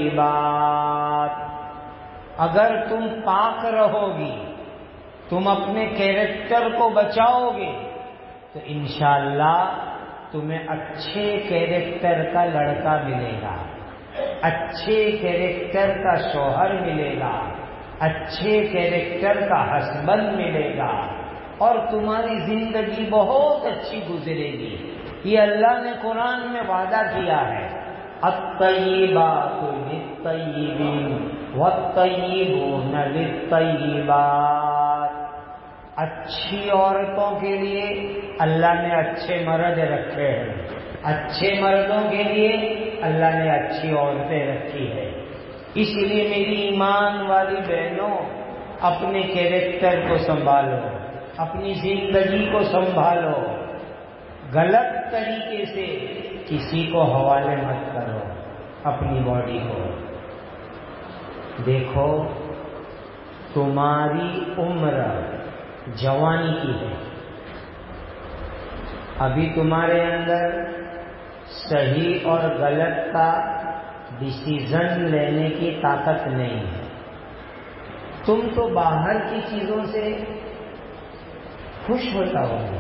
اگر تم پاک رہو گی، تم اپنے کیریکٹر کو بچاؤ گے، تو انشاءاللہ تمہیں اچھے کیریکٹر کا لڑکا ملے گا، اچھے کیریکٹر کا شوہر ملے گا، اچھے کیریکٹر کا ہسبینڈ ملے گا، اور تمہاری زندگی بہت اچھی گزرے گی. یہ اللہ نے قرآن میں وعدہ کیا ہے. الطیبات للطیبین والطیبون للطیبات. اچھی عورتوں کے لیے اللہ نے اچھے مرد رکھے ہیں، اچھے مردوں کے لیے اللہ نے اچھی عورتیں رکھی ہے. اس لیے میری ایمان والی بہنوں، اپنے کیریکٹر کو سنبھالو، اپنی زندگی کو سنبھالو، غلط طریقے سے کسی کو حوالے مت کرو. اپنی باڈی کو دیکھو، تمہاری عمر جوانی کی ہے، ابھی تمہارے اندر صحیح اور غلط کا ڈیسیزن لینے کی طاقت نہیں ہے. تم تو باہر کی چیزوں سے خوش ہوتا ہوگا.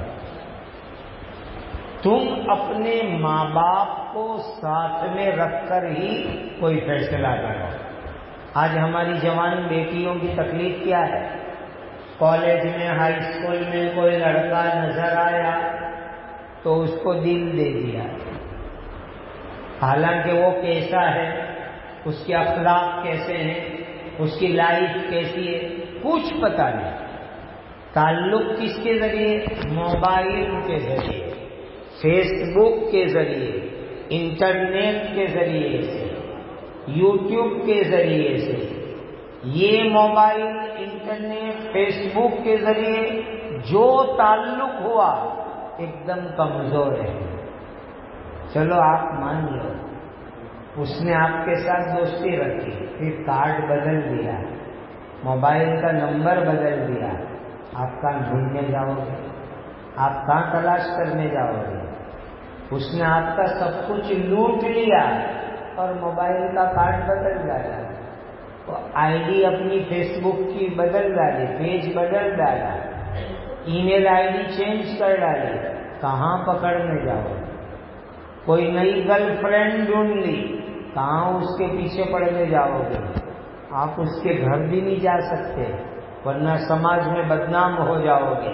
تم اپنے ماں باپ کو ساتھ میں رکھ کر ہی کوئی فیصلہ کرو. آج ہماری جوان بیٹیوں کی تکلیف کیا ہے؟ کالج میں، ہائی اسکول میں کوئی لڑکا نظر آیا تو اس کو دل دے دیا، حالانکہ وہ کیسا ہے، اس کے اخلاق کیسے ہیں، اس کی لائف کیسی ہے، کچھ پتہ نہیں. تعلق کس کے ذریعے؟ موبائل کے ذریعے، فیس بک کے ذریعے، انٹرنیٹ کے ذریعے سے، یوٹیوب کے ذریعے سے. یہ موبائل، انٹرنیٹ، فیس بک کے ذریعے جو تعلق ہوا ایک دم کمزور ہے. چلو آپ مان لو اس نے آپ کے ساتھ دوستی رکھی، پھر کارڈ بدل دیا، موبائل کا نمبر بدل دیا، آپ کہاں ڈھونڈنے جاؤ گے؟ آپ کہاں تلاش کرنے جاؤ گے؟ اس نے آپ کا سب کچھ لوٹ لیا اور موبائل کا کارڈ بدل ڈالا، آئی ڈی اپنی فیس بک کی بدل ڈالی، پیج بدل ڈالا، ای میل آئی ڈی چینج کر ڈالی. کہاں پکڑنے جاؤ؟ کوئی نئی گرل فرینڈ ڈھونڈ لی، کہاں اس کے پیچھے پڑنے جاؤ گے؟ آپ اس کے گھر بھی نہیں جا سکتے، ورنہ سماج میں بدنام ہو جاؤ گے.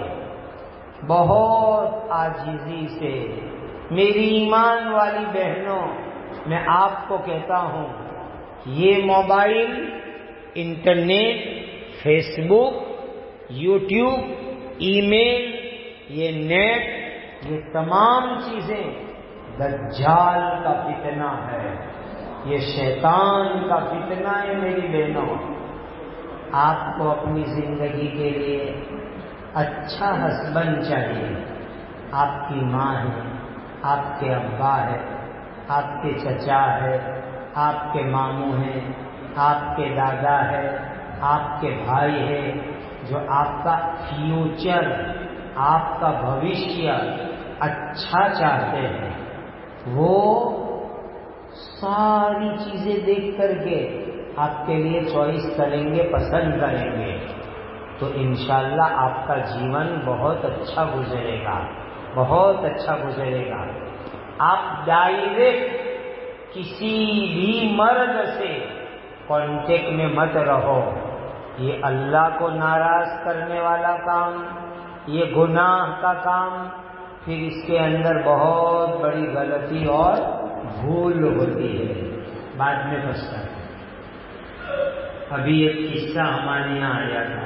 بہت عاجزی سے میری ایمان والی بہنوں، میں آپ کو کہتا ہوں، یہ mobile, internet, Facebook, YouTube, email, یہ نیٹ، یہ تمام چیزیں دجال کا فتنہ ہے، یہ شیطان کا فتنہ ہے. میری بہنوں، آپ کو اپنی زندگی کے لیے اچھا ہسبینڈ چاہیے. آپ کی ماں ہے، آپ کے ابا ہے، آپ کے چچا ہے، آپ کے ماموں ہیں، آپ کے دادا ہے، آپ کے بھائی ہے، جو آپ کا فیوچر، آپ کا بھوشیہ اچھا چاہتے ہیں. وہ ساری چیزیں دیکھ کر کے آپ کے لیے چوائس کریں گے، پسند کریں گے، تو انشاءاللہ آپ کا جیون بہت اچھا گزرے گا، بہت اچھا گزرے گا. آپ ڈائریکٹ کسی بھی مرد سے کانٹیکٹ میں مت رہو. یہ اللہ کو ناراض کرنے والا کام، یہ گناہ کا کام، پھر اس کے اندر بہت بڑی غلطی اور بھول ہوتی ہے، بعد میں پچھتا ہے۔ ابھی ایک قصہ ہمارے یہاں آیا تھا،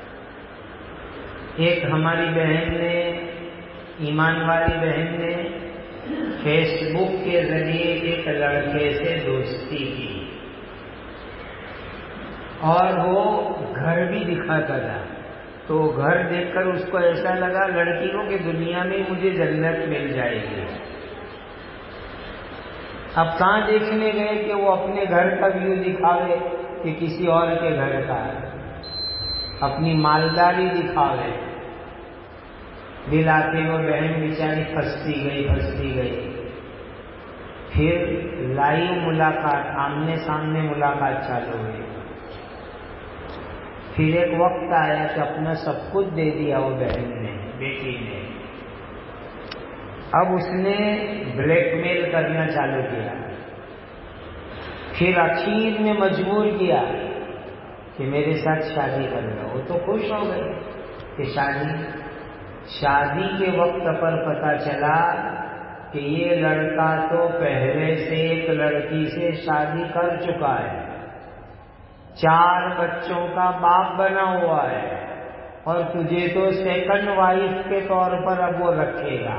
ایک ہماری بہن نے، ایمان والی بہن نے فیس بک کے ذریعے ایک لڑکے سے دوستی کی اور وہ گھر بھی دکھاتا تھا، تو گھر دیکھ کر اس کو ایسا لگا لڑکی کو کہ دنیا میں مجھے جنت مل جائے گی۔ اب کہاں دیکھنے گئے کہ وہ اپنے گھر کا ویو دکھاوے کہ کسی اور کے گھر کا، اپنی مالداری دکھاوے۔ دل آتے وہ بہن بیچاری پھنستی گئی۔ پھر لائیو ملاقات، آمنے سامنے ملاقات چالو ہوئی۔ پھر ایک وقت آیا کہ اپنا سب کچھ دے دیا وہ بہن نے، بیٹی نے۔ اب اس نے بلیک میل کرنا چالو کیا، پھر اخیر میں مجبور کیا کہ میرے ساتھ شادی کر لو۔ وہ تو خوش ہو گئے کہ شادی کے وقت پر پتا چلا کہ یہ لڑکا تو پہلے سے ایک لڑکی سے شادی کر چکا ہے، 4 بچوں کا باپ بنا ہوا ہے، اور تجھے تو سیکنڈ وائف کے طور پر اب وہ رکھے گا۔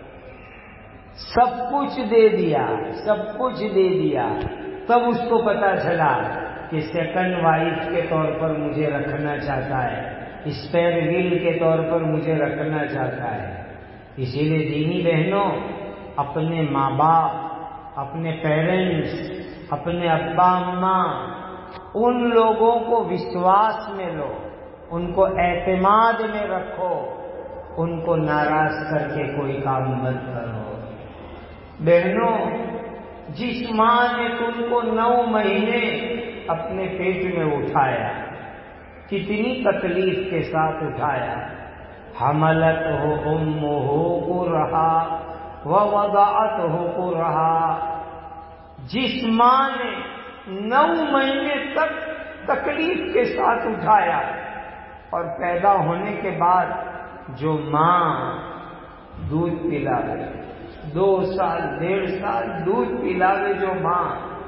سب کچھ دے دیا، تب اس کو پتا چلا کہ سیکنڈ وائف کے طور پر مجھے رکھنا چاہتا ہے، اسپیئر ویل کے طور پر مجھے رکھنا چاہتا ہے۔ اسی لیے دینی بہنوں، اپنے ماں باپ، اپنے پیرنٹس، اپنے ابا اماں، ان لوگوں کو وشواس میں لو، ان کو اعتماد میں رکھو، ان کو ناراض کر کے کوئی کام مت کرو۔ بہنوں، جس ماں نے تم کو 9 مہینے اپنے پیٹ میں اٹھایا، کتنی تکلیف کے ساتھ اٹھایا، حملتہ امہ کرہا ووضعتہ کرہا، جس ماں نے 9 مہینے تک تکلیف کے ساتھ اٹھایا، اور پیدا ہونے کے بعد جو ماں دودھ پلاوے، 2 سال 1.5 سال دودھ پلاوے، جو ماں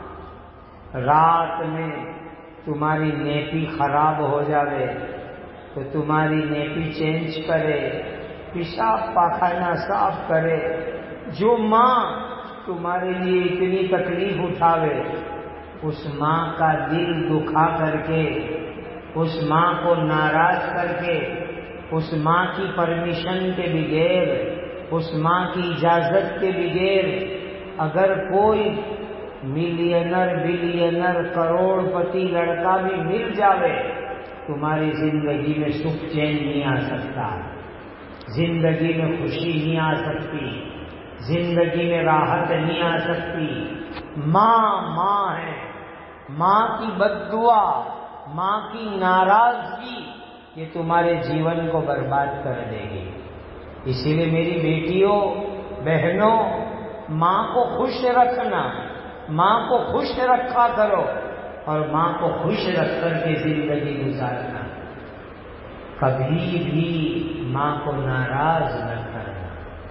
رات میں تمہاری نیپی خراب ہو جاوے تو تمہاری نیپی چینج کرے، پیشاب پاخانہ صاف کرے، جو ماں تمہارے لیے اتنی تکلیف اٹھاوے، اس ماں کا دل دکھا کر کے، اس ماں کو ناراض کر کے، اس ماں کی پرمیشن کے بغیر، اس ماں کی اجازت کے بغیر اگر کوئی ملینر بلینر کروڑ پتی لڑکا بھی مل جاوے، تمہاری زندگی میں سکھ چین نہیں آ سکتا، زندگی میں خوشی نہیں آ سکتی، زندگی میں راحت نہیں آ سکتی۔ ماں ہے، ماں کی بد دعا، ماں کی ناراضگی یہ تمہارے جیون کو برباد کر دے گی۔ اسی لیے میری بیٹیوں، بہنوں، ماں کو خوش رکھنا، ماں کو خوش رکھا کرو، اور ماں کو خوش رکھ کر کے زندگی گزارنا، کبھی بھی ماں کو ناراض نہ کرنا۔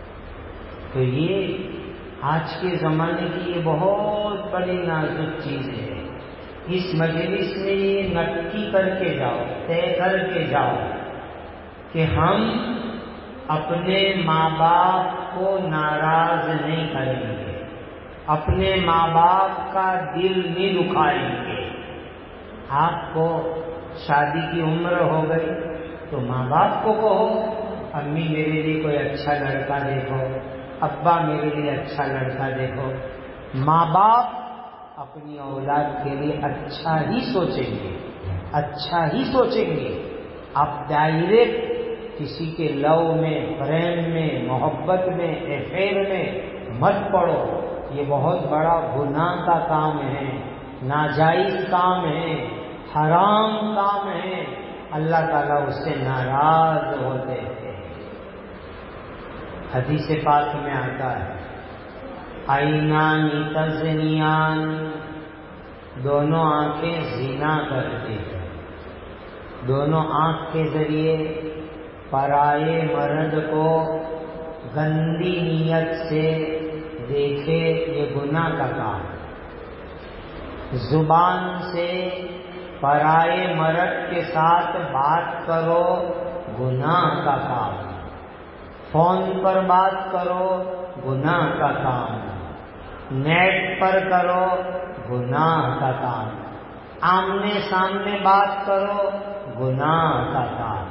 تو یہ آج کے زمانے کی یہ بہت بڑی نازک چیز ہے۔ اس مجلس میں یہ نکی کر کے جاؤ، طے کر کے جاؤ کہ ہم اپنے ماں باپ کو ناراض نہیں کریں گے، اپنے ماں باپ کا دل نہیں دکھائیں گے۔ آپ کو شادی کی عمر ہو گئی تو ماں باپ کو کہو، امی میرے لیے کوئی اچھا لڑکا دیکھو، ابا میرے لیے اچھا لڑکا دیکھو۔ ماں باپ اپنی اولاد کے لیے اچھا ہی سوچیں گے، اچھا ہی سوچیں گے۔ آپ ڈائریکٹ کسی کے لو میں، پریم میں، محبت میں، افیئر میں مت پڑو، یہ بہت بڑا گناہ کا کام ہے، ناجائز کام ہے، حرام کام ہے، اللہ تعالیٰ اس سے ناراض ہوتے ہیں۔ حدیث پاک میں آتا ہے، عینان تزنیان، دونوں آنکھیں زنا کرتی ہیں، دونوں آنکھ کے ذریعے پرائے مرد کو گندی نیت سے دیکھے یہ گناہ کا کام. زبان سے پرائے مرد کے ساتھ بات کرو گناہ کا کام. فون پر بات کرو گناہ کا کام. نیٹ پر کرو گناہ کا کام. آمنے سامنے بات کرو گناہ کا کام.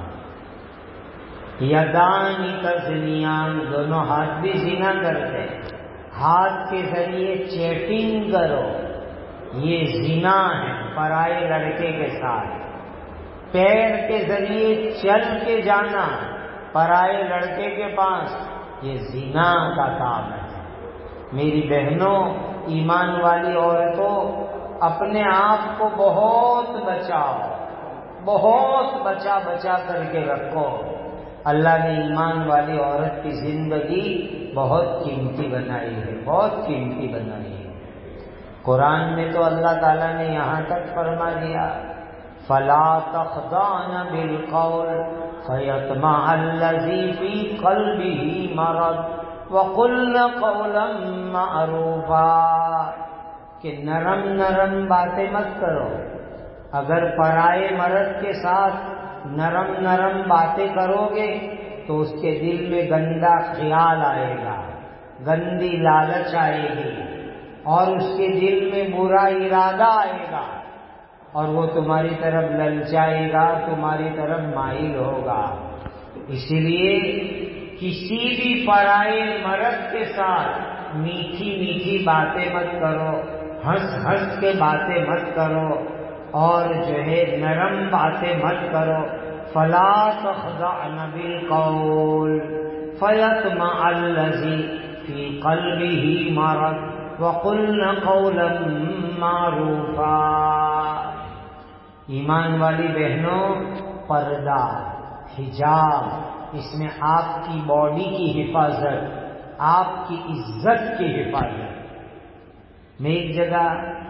یدانی تزنیان، دونوں ہاتھ بھی زنا کرتے. ہاتھ کے ذریعے چیٹنگ کرو، یہ زنا ہے پرائے لڑکے کے ساتھ. پیر کے ذریعے چل کے جانا پرائے لڑکے کے پاس، یہ زنا کا کام ہے. میری بہنوں، ایمان والی عورتوں، اپنے آپ کو بہت بچاؤ، بہت بچا کر کے رکھو. اللہ نے ایمان والی عورت کی زندگی بہت قیمتی بنائی ہے، بہت قیمتی بنائی ہے. قرآن میں تو اللہ تعالیٰ نے یہاں تک فرما دیا فَلَا تَخْضَعْنَ بِالْقَوْلِ فَيَطْمَعَ الَّذِي فِي قَلْبِهِ مَرَضٌ وَقُلْنَ قَوْلًا مَّعْرُوفًا، کہ نرم نرم باتیں مت کرو. اگر پرائے مرد کے ساتھ نرم نرم باتیں کرو گے تو اس کے دل میں گندا خیال آئے گا، گندی لالچ آئے گی، اور اس کے دل میں برا ارادہ آئے گا، اور وہ تمہاری طرف للچائے گا، تمہاری طرف مائل ہوگا. اسی لیے کسی بھی پرائے مرد کے ساتھ میٹھی میٹھی باتیں مت کرو، ہنس ہنس کے باتیں مت کرو، اور جو ہے نرم باتیں مت کرو. فَلَا تَخْضَعْنَ بِالْقَوْلِ فَيَطْمَعَ الَّذِي فِي قَلْبِهِ مَرَضٌ وَقُلْنَ قَوْلًا مَّعْرُوفًا. ایمان والی بہنوں، پردہ، حجاب، اس میں آپ کی باڈی کی حفاظت، آپ کی عزت کی حفاظت. میں ایک جگہ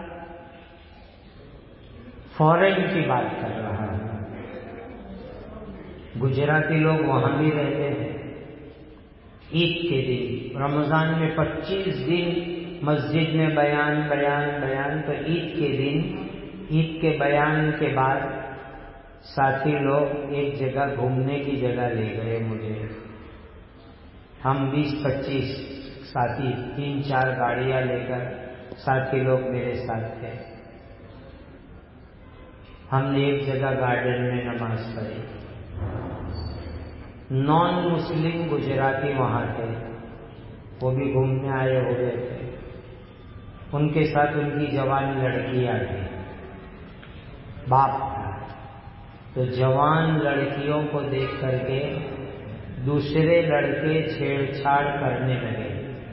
فورن کی بات کر رہا ہوں. گجراتی لوگ وہاں بھی رہتے ہیں. عید کے دن، رمضان میں 25 دن مسجد میں بیان بیان بیان، تو عید کے دن، عید کے بیان کے بعد ساتھی لوگ ایک جگہ گھومنے کی جگہ لے گئے مجھے. ہم 20-25 ساتھی، 3-4 گاڑیاں لے کر ساتھی لوگ میرے ساتھ تھے. ہم نے ایک جگہ گارڈن میں نماز پڑھی. نان مسلم گجراتی وہاں تھے، وہ بھی گھومنے آئے ہوئے تھے. ان کے ساتھ ان کی جوان لڑکیاں تھیں. باپ تھا، تو جوان لڑکیوں کو دیکھ کر کے دوسرے لڑکے چھیڑ چھاڑ کرنے لگے.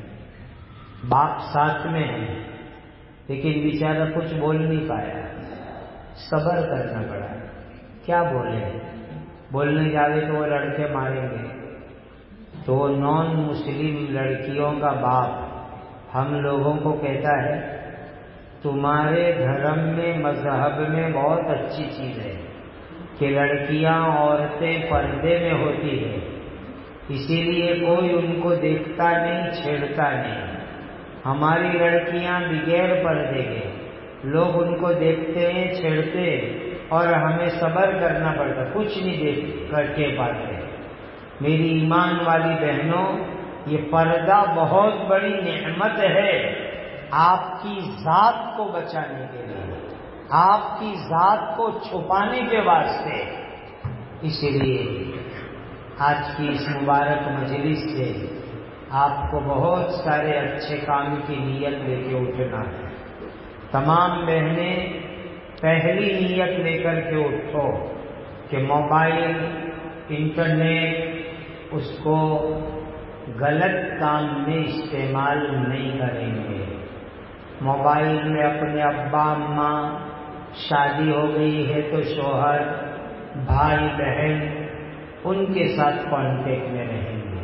باپ ساتھ میں ہے لیکن بیچارہ کچھ بول نہیں پایا، صبر کرنا پڑا. کیا بولے، بولنے جاوے تو وہ لڑکے ماریں گے. تو وہ نان مسلم لڑکیوں کا باپ ہم لوگوں کو کہتا ہے تمہارے دھرم میں، مذہب میں بہت اچھی چیز ہے کہ لڑکیاں عورتیں پردے میں ہوتی ہے، اسی لیے کوئی ان کو دیکھتا نہیں، چھیڑتا نہیں. ہماری لڑکیاں بغیر پردے کے، لوگ ان کو دیکھتے ہیں، چھیڑتے ہیں، اور ہمیں صبر کرنا پڑتا، کچھ نہیں دیکھ کر کے پاتے. میری ایمان والی بہنوں، یہ پردہ بہت بڑی نعمت ہے آپ کی ذات کو بچانے کے لیے، آپ کی ذات کو چھپانے کے واسطے. اسی لیے آج کی اس مبارک مجلس سے آپ کو بہت سارے اچھے کام کی نیت لے کے اٹھنا ہے. تمام بہنیں پہلی نیت لے کر کے اٹھو کہ موبائل، انٹرنیٹ، اس کو غلط کام میں استعمال نہیں کریں گے. موبائل میں اپنے ابا اماں، شادی ہو گئی ہے تو شوہر، بھائی بہن، ان کے ساتھ کانٹیکٹ میں رہیں گے.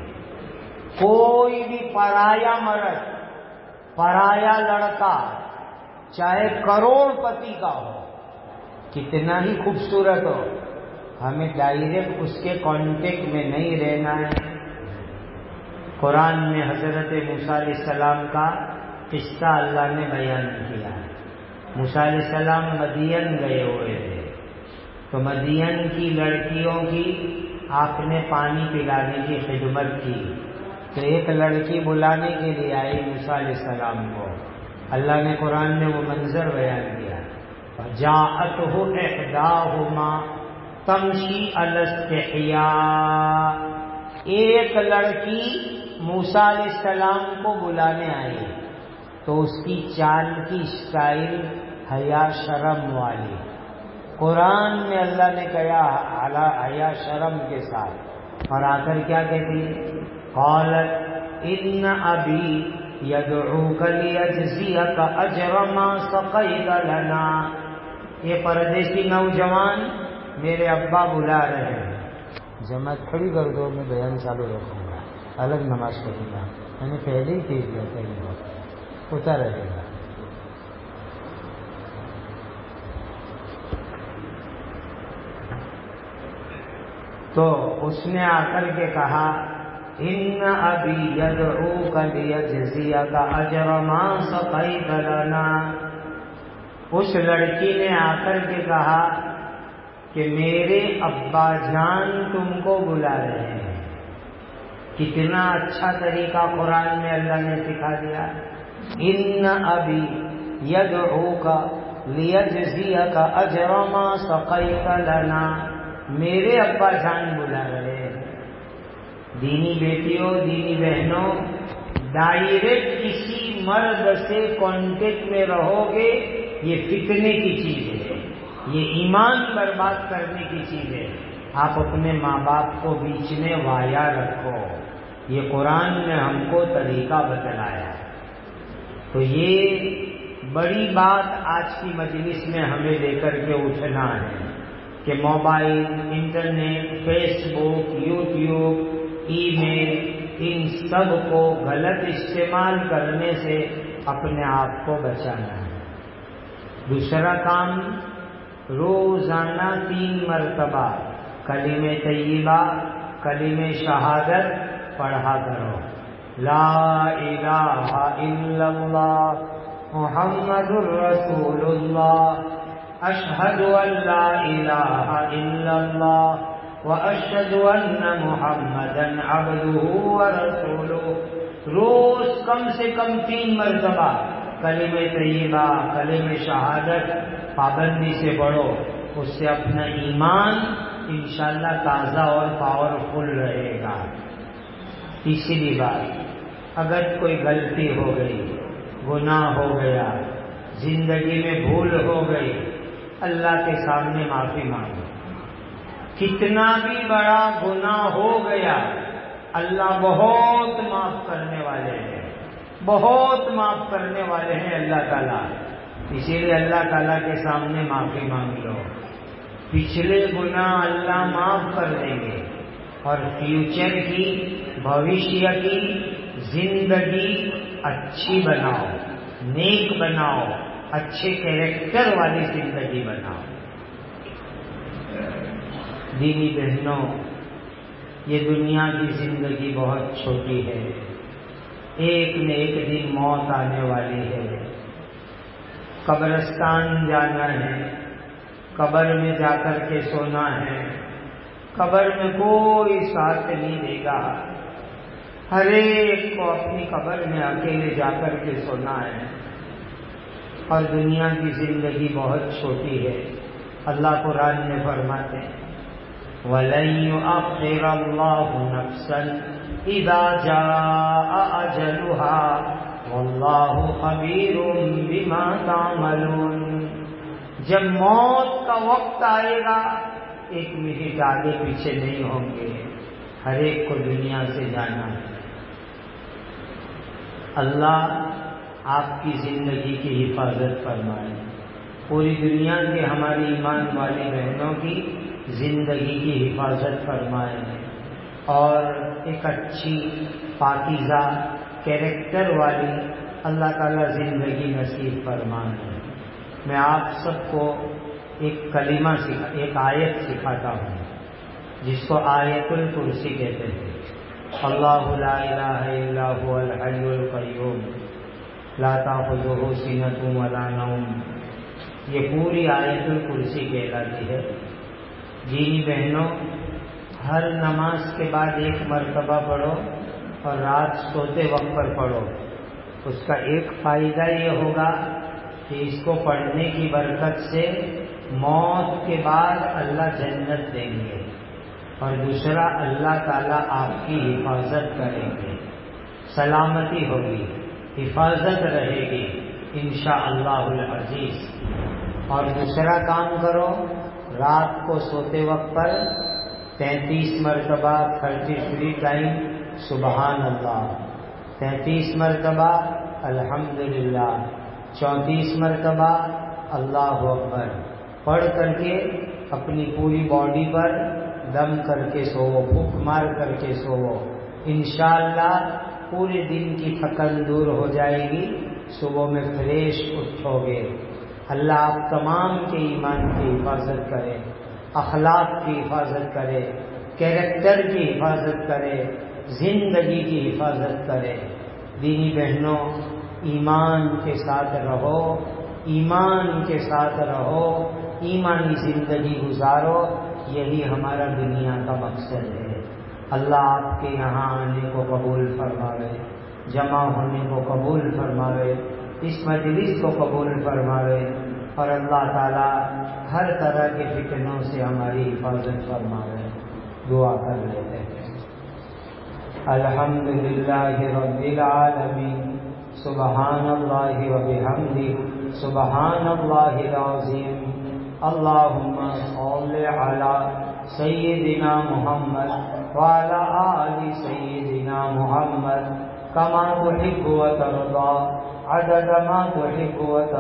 کوئی بھی پرایا مرد، پرایا لڑکا، چاہے کروڑ پتی کا ہو، کتنا ہی خوبصورت ہو، ہمیں ڈائریکٹ اس کے کانٹیکٹ میں نہیں رہنا ہے. قرآن میں حضرت موسیٰ علیہ السلام کا قصہ اللہ نے بیان کیا ہے۔ موسیٰ علیہ السلام مدین گئے ہوئے تھے، تو مدین کی لڑکیوں کی آپ نے پانی پلانے کی خدمت کی، تو ایک لڑکی بلانے کے لیے آئی موسیٰ علیہ السلام کو۔ اللہ نے قرآن میں وہ منظر بیان کیا، فَجَاءَتْهُ إِحْدَاهُمَا تَمْشِي عَلَى اسْتِحْيَاءٍ، ایک لڑکی موسیٰ علیہ السلام کو بلانے آئی تو اس کی چال کی اسٹائل حیا شرم والی۔ قرآن میں اللہ نے کہا حیا شرم کے ساتھ، اور آ کر کیا کہتی ہے؟ قالت ان ابی یدعوک لیجزیک اجر ما سقیت لنا، یہ پردیسی نوجوان میرے ابا بلا رہے ہیں۔ جماعت کھڑی کر دو، میں بیان چالو رکھوں گا، الگ نماز پڑھوں گا، میں نے پہلے ہی کہہ دیا تھا، ہوتا رہے گا۔ تو اس نے آ کر کے کہا ان ابی یدعوک لیجزیک اجر ما سقیت لنا، اس لڑکی نے آ کر کے کہا کہ میرے ابا جان تم کو بلا رہے ہیں۔ کتنا اچھا طریقہ قرآن میں اللہ نے سکھا دیا، ان ابی یدعوک لیجزیک اجر ما سقیت لنا، میرے ابا جان بلا رہے ہیں۔ دینی بیٹیوں، دینی بہنوں، ڈائریکٹ کسی مرد سے کانٹیکٹ میں رہو گے یہ فتنے کی چیز ہے، یہ ایمان برباد کرنے کی چیز ہے۔ آپ اپنے ماں باپ کو بیچ میں وایا رکھو، یہ قرآن نے ہم کو طریقہ بتلایا۔ تو یہ بڑی بات آج کی مجلس میں ہمیں لے کر کے اٹھنا ہے کہ mobile, internet, Facebook, YouTube, email, ان سب کو غلط استعمال کرنے سے اپنے آپ کو بچانا ہے۔ دوسرا کام، روزانہ 3 مرتبہ کلمہ طیبہ، کلمہ شہادت پڑھا کرو، لا الہ الا اللہ محمد الرسول اللہ، اشہد ان لا الہ الا اللہ واشہد ان محمدا عبدہ ورسولہ۔ روز کم سے کم 3 مرتبہ کلمہ طیبہ، کلمہ شہادت پابندی سے پڑھو، اس سے اپنا ایمان انشاءاللہ تازہ اور پاورفل رہے گا۔ تیسری بات، اگر کوئی غلطی ہو گئی، گناہ ہو گیا، زندگی میں بھول ہو گئی، اللہ کے سامنے معافی مانگو۔ کتنا بھی بڑا گناہ ہو گیا، اللہ بہت معاف کرنے والے ہیں، بہت معاف کرنے والے ہیں اللہ تعالیٰ۔ اسی لیے اللہ تعالیٰ کے سامنے معافی مانگ لو، پچھلے گناہ اللہ معاف کر دیں گے، اور فیوچر کی، بھوشیہ کی زندگی اچھی بناؤ، نیک بناؤ، اچھے کیریکٹر والی زندگی بناؤ۔ دینی بہنوں، یہ دنیا کی زندگی بہت چھوٹی ہے، ایک نہ ایک دن موت آنے والی ہے، قبرستان جانا ہے، قبر میں جا کر کے سونا ہے، قبر میں کوئی ساتھ نہیں دے گا، ہر ایک کو اپنی قبر میں اکیلے جا کر کے سونا ہے، اور دنیا کی زندگی بہت چھوٹی ہے۔ اللہ قرآن میں فرماتے ہیں وَلَن يُؤَخِّرَ اللَّهُ نَفْسًا إِذَا جَاءَ أَجَلُهَا وَاللَّهُ خَبِيرٌ بِمَا تَعْمَلُونَ۔ جب موت کا وقت آئے گا، 1 منٹ آگے پیچھے نہیں ہوں گے، ہر ایک کو دنیا سے جانا ہے۔ اللہ آپ کی زندگی کی حفاظت فرمائے، پوری دنیا کے ہماری ایمان والی بہنوں کی زندگی کی حفاظت فرمائے، اور ایک اچھی پاکیزہ کیریکٹر والی اللہ تعالیٰ زندگی نصیب فرمائے۔ میں آپ سب کو ایک آیت سکھاتا ہوں جس کو آیت الکرسی کہتے ہیں۔ اللہ لا الہ الا هو الحی القیوم لا تأخذہ سنۃ ولا نوم. یہ پوری آیت الکرسی کہلاتی ہے. جی بہنوں، ہر نماز کے بعد ایک مرتبہ پڑھو اور رات سوتے وقت پر پڑھو. اس کا ایک فائدہ یہ ہوگا کہ اس کو پڑھنے کی برکت سے موت کے بعد اللہ جنت دیں گے، اور دوسرا اللہ تعالیٰ آپ کی حفاظت کریں گے. سلامتی ہوگی، حفاظت رہے گی انشاءاللہ العزیز. اور دوسرا کام کرو، رات کو سوتے وقت پر 33 مرتبہ 33 ٹائم سبحان اللہ، 33 مرتبہ الحمدللہ، 34 مرتبہ اللہ اکبر پڑھ کر کے اپنی پوری باڈی پر دم کر کے سوو، پھونک مار کر کے سوو. انشاءاللہ پورے دن کی تھکن دور ہو جائے گی، صبح میں فریش اٹھو گے. اللہ آپ تمام کے ایمان کی حفاظت کرے، اخلاق کی حفاظت کرے، کیریکٹر کی حفاظت کرے، زندگی کی حفاظت کرے. دینی بہنوں، ایمان کے ساتھ رہو، ایمان کے ساتھ رہو، ایمانی زندگی گزارو. یہی ہمارا دنیا کا مقصد ہے. اللہ آپ کے یہاں آنے کو قبول فرماوے، جمع ہونے کو قبول فرماوے، اس مجلس کو قبول فرماوے، اور اللہ تعالی ہر طرح کے فتنوں سے ہماری حفاظت فرماوے. دعا کر لیتے ہیں. الحمدللہ رب العالمین، سبحان اللہ وبحمدہ، سبحان اللہ العظیم. اللہم صل علی سیدنا محمد وعلی آل سیدنا محمد کما تحب وترضى عدد ما تحب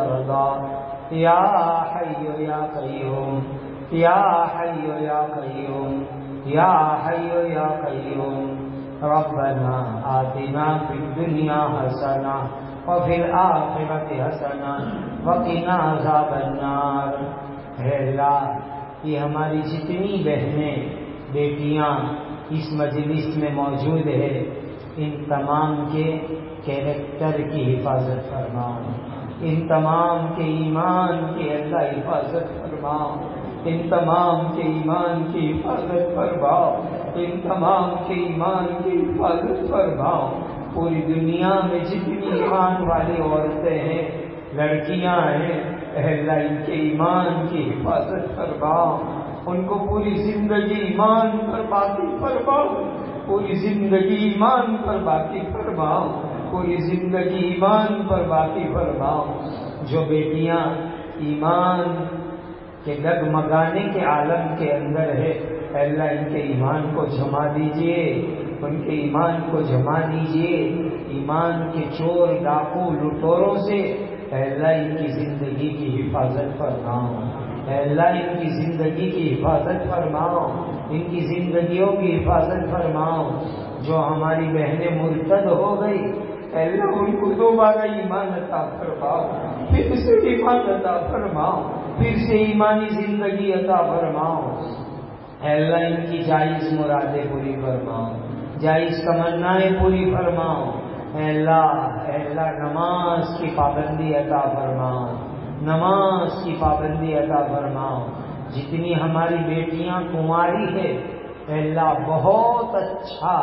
وترضى. یا حی یا قیوم، یا حی یا قیوم، یا حی یا قیوم. ربنا آتنا فی الدنیا حسنہ وفی الآخرۃ حسنہ وقنا عذاب النار. اے اللہ، یہ ہماری جتنی بہنیں بیٹیاں اس مجلس میں موجود ہے، ان تمام کے کیریکٹر کی حفاظت فرماؤ، ان تمام کے ایمان کی اللہ حفاظت فرماؤ، ان تمام کے ایمان کی حفاظت فرماؤ، ان تمام کے ایمان کی حفاظت فرماؤ. پوری دنیا میں جتنی ایمان والی عورتیں ہیں، لڑکیاں ہیں، اے اللہ ان کے ایمان کی حفاظت فرماؤ. ان کو پوری زندگی ایمان پر باقی فرماؤ، پوری زندگی ایمان پر باقی فرماؤ، پوری زندگی ایمان پر باقی فرماؤ. جو بیٹیاں ایمان کے ڈگمگانے کے عالم کے اندر ہے، اے اللہ ان کے ایمان کو جما دیجئے، ان کے ایمان کو جما دیجئے. ایمان کے چور ڈاکو لٹوروں سے اے اللہ ان کی زندگی کی حفاظت فرماؤ، اے اللہ ان کی زندگی کی حفاظت فرماؤ، ان کی زندگیوں کی حفاظت فرماؤ. جو ہماری بہنیں مرتد ہو گئی، اے اللہ ان کو دوبارہ ایمان عطا فرماؤ، پھر سے ایمان عطا فرماؤ، پھر سے ایمانی زندگی عطا فرماؤ. اے اللہ ان کی جائز مرادیں پوری فرماؤ، جائز تمنائیں پوری فرماؤ. اے اللہ نماز کی پابندی عطا فرماؤ، نماز کی پابندی عطا فرماؤ. جتنی ہماری بیٹیاں کنواری ہے، اے اللہ بہت اچھا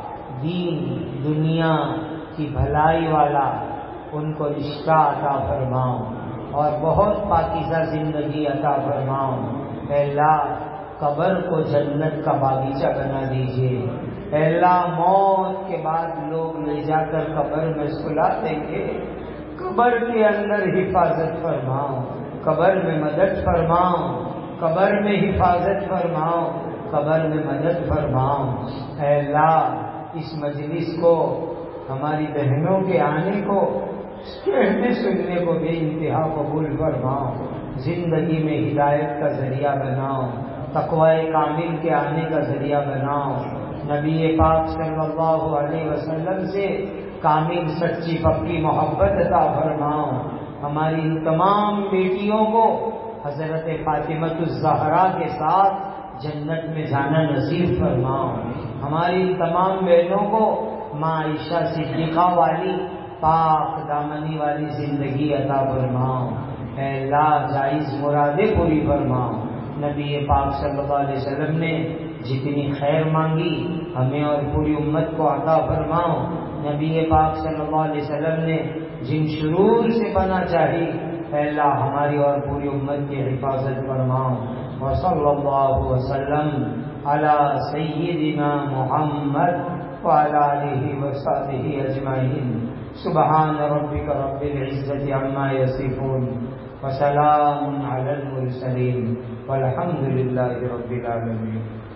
دین دنیا کی بھلائی والا ان کو رشتہ عطا فرماؤ، اور بہت پاکیزہ زندگی عطا فرماؤ. اے اللہ قبر کو جنت کا باغیچہ بنا دیجیے. اے اللہ موت کے بعد لوگ لے جا کر قبر میں سلا دیں گے، قبر کے اندر حفاظت فرماؤ، قبر میں مدد فرماؤ، قبر میں حفاظت فرماؤ، قبر میں مدد فرماؤ. اے اللہ اس مجلس کو، ہماری بہنوں کے آنے کو، کہنے سننے کو بے انتہا قبول فرماؤ. زندگی میں ہدایت کا ذریعہ بناؤ، تقوی کامل کے آنے کا ذریعہ بناؤ. نبی پاک صلی اللہ علیہ وسلم سے کامل سچی پکی محبت عطا فرماؤ. ہماری ان تمام بیٹیوں کو حضرت فاطمہ الزہرا کے ساتھ جنت میں جانا نصیب فرماؤ. ہماری تمام بہنوں کو ماں عائشہ صدیقہ والی پاک دامنی والی زندگی عطا فرماؤ۔ اے اللہ جائز مرادیں پوری فرماؤ۔ نبی پاک صلی اللہ علیہ وسلم نے جتنی خیر مانگی ہمیں اور پوری امت کو عطا فرماؤ۔ نبی پاک صلی اللہ علیہ وسلم نے جن شرور سے پناہ چاہی اے اللہ ہماری اور پوری امت کی حفاظت فرماؤ۔ وصلی اللہ وسلم علی سیدنا محمد وعلی آلہ وصحبہ اجمعین۔ سبحان ربک رب العزۃ عما یصفون وسلام علی المرسلین والحمد للہ رب العالمین۔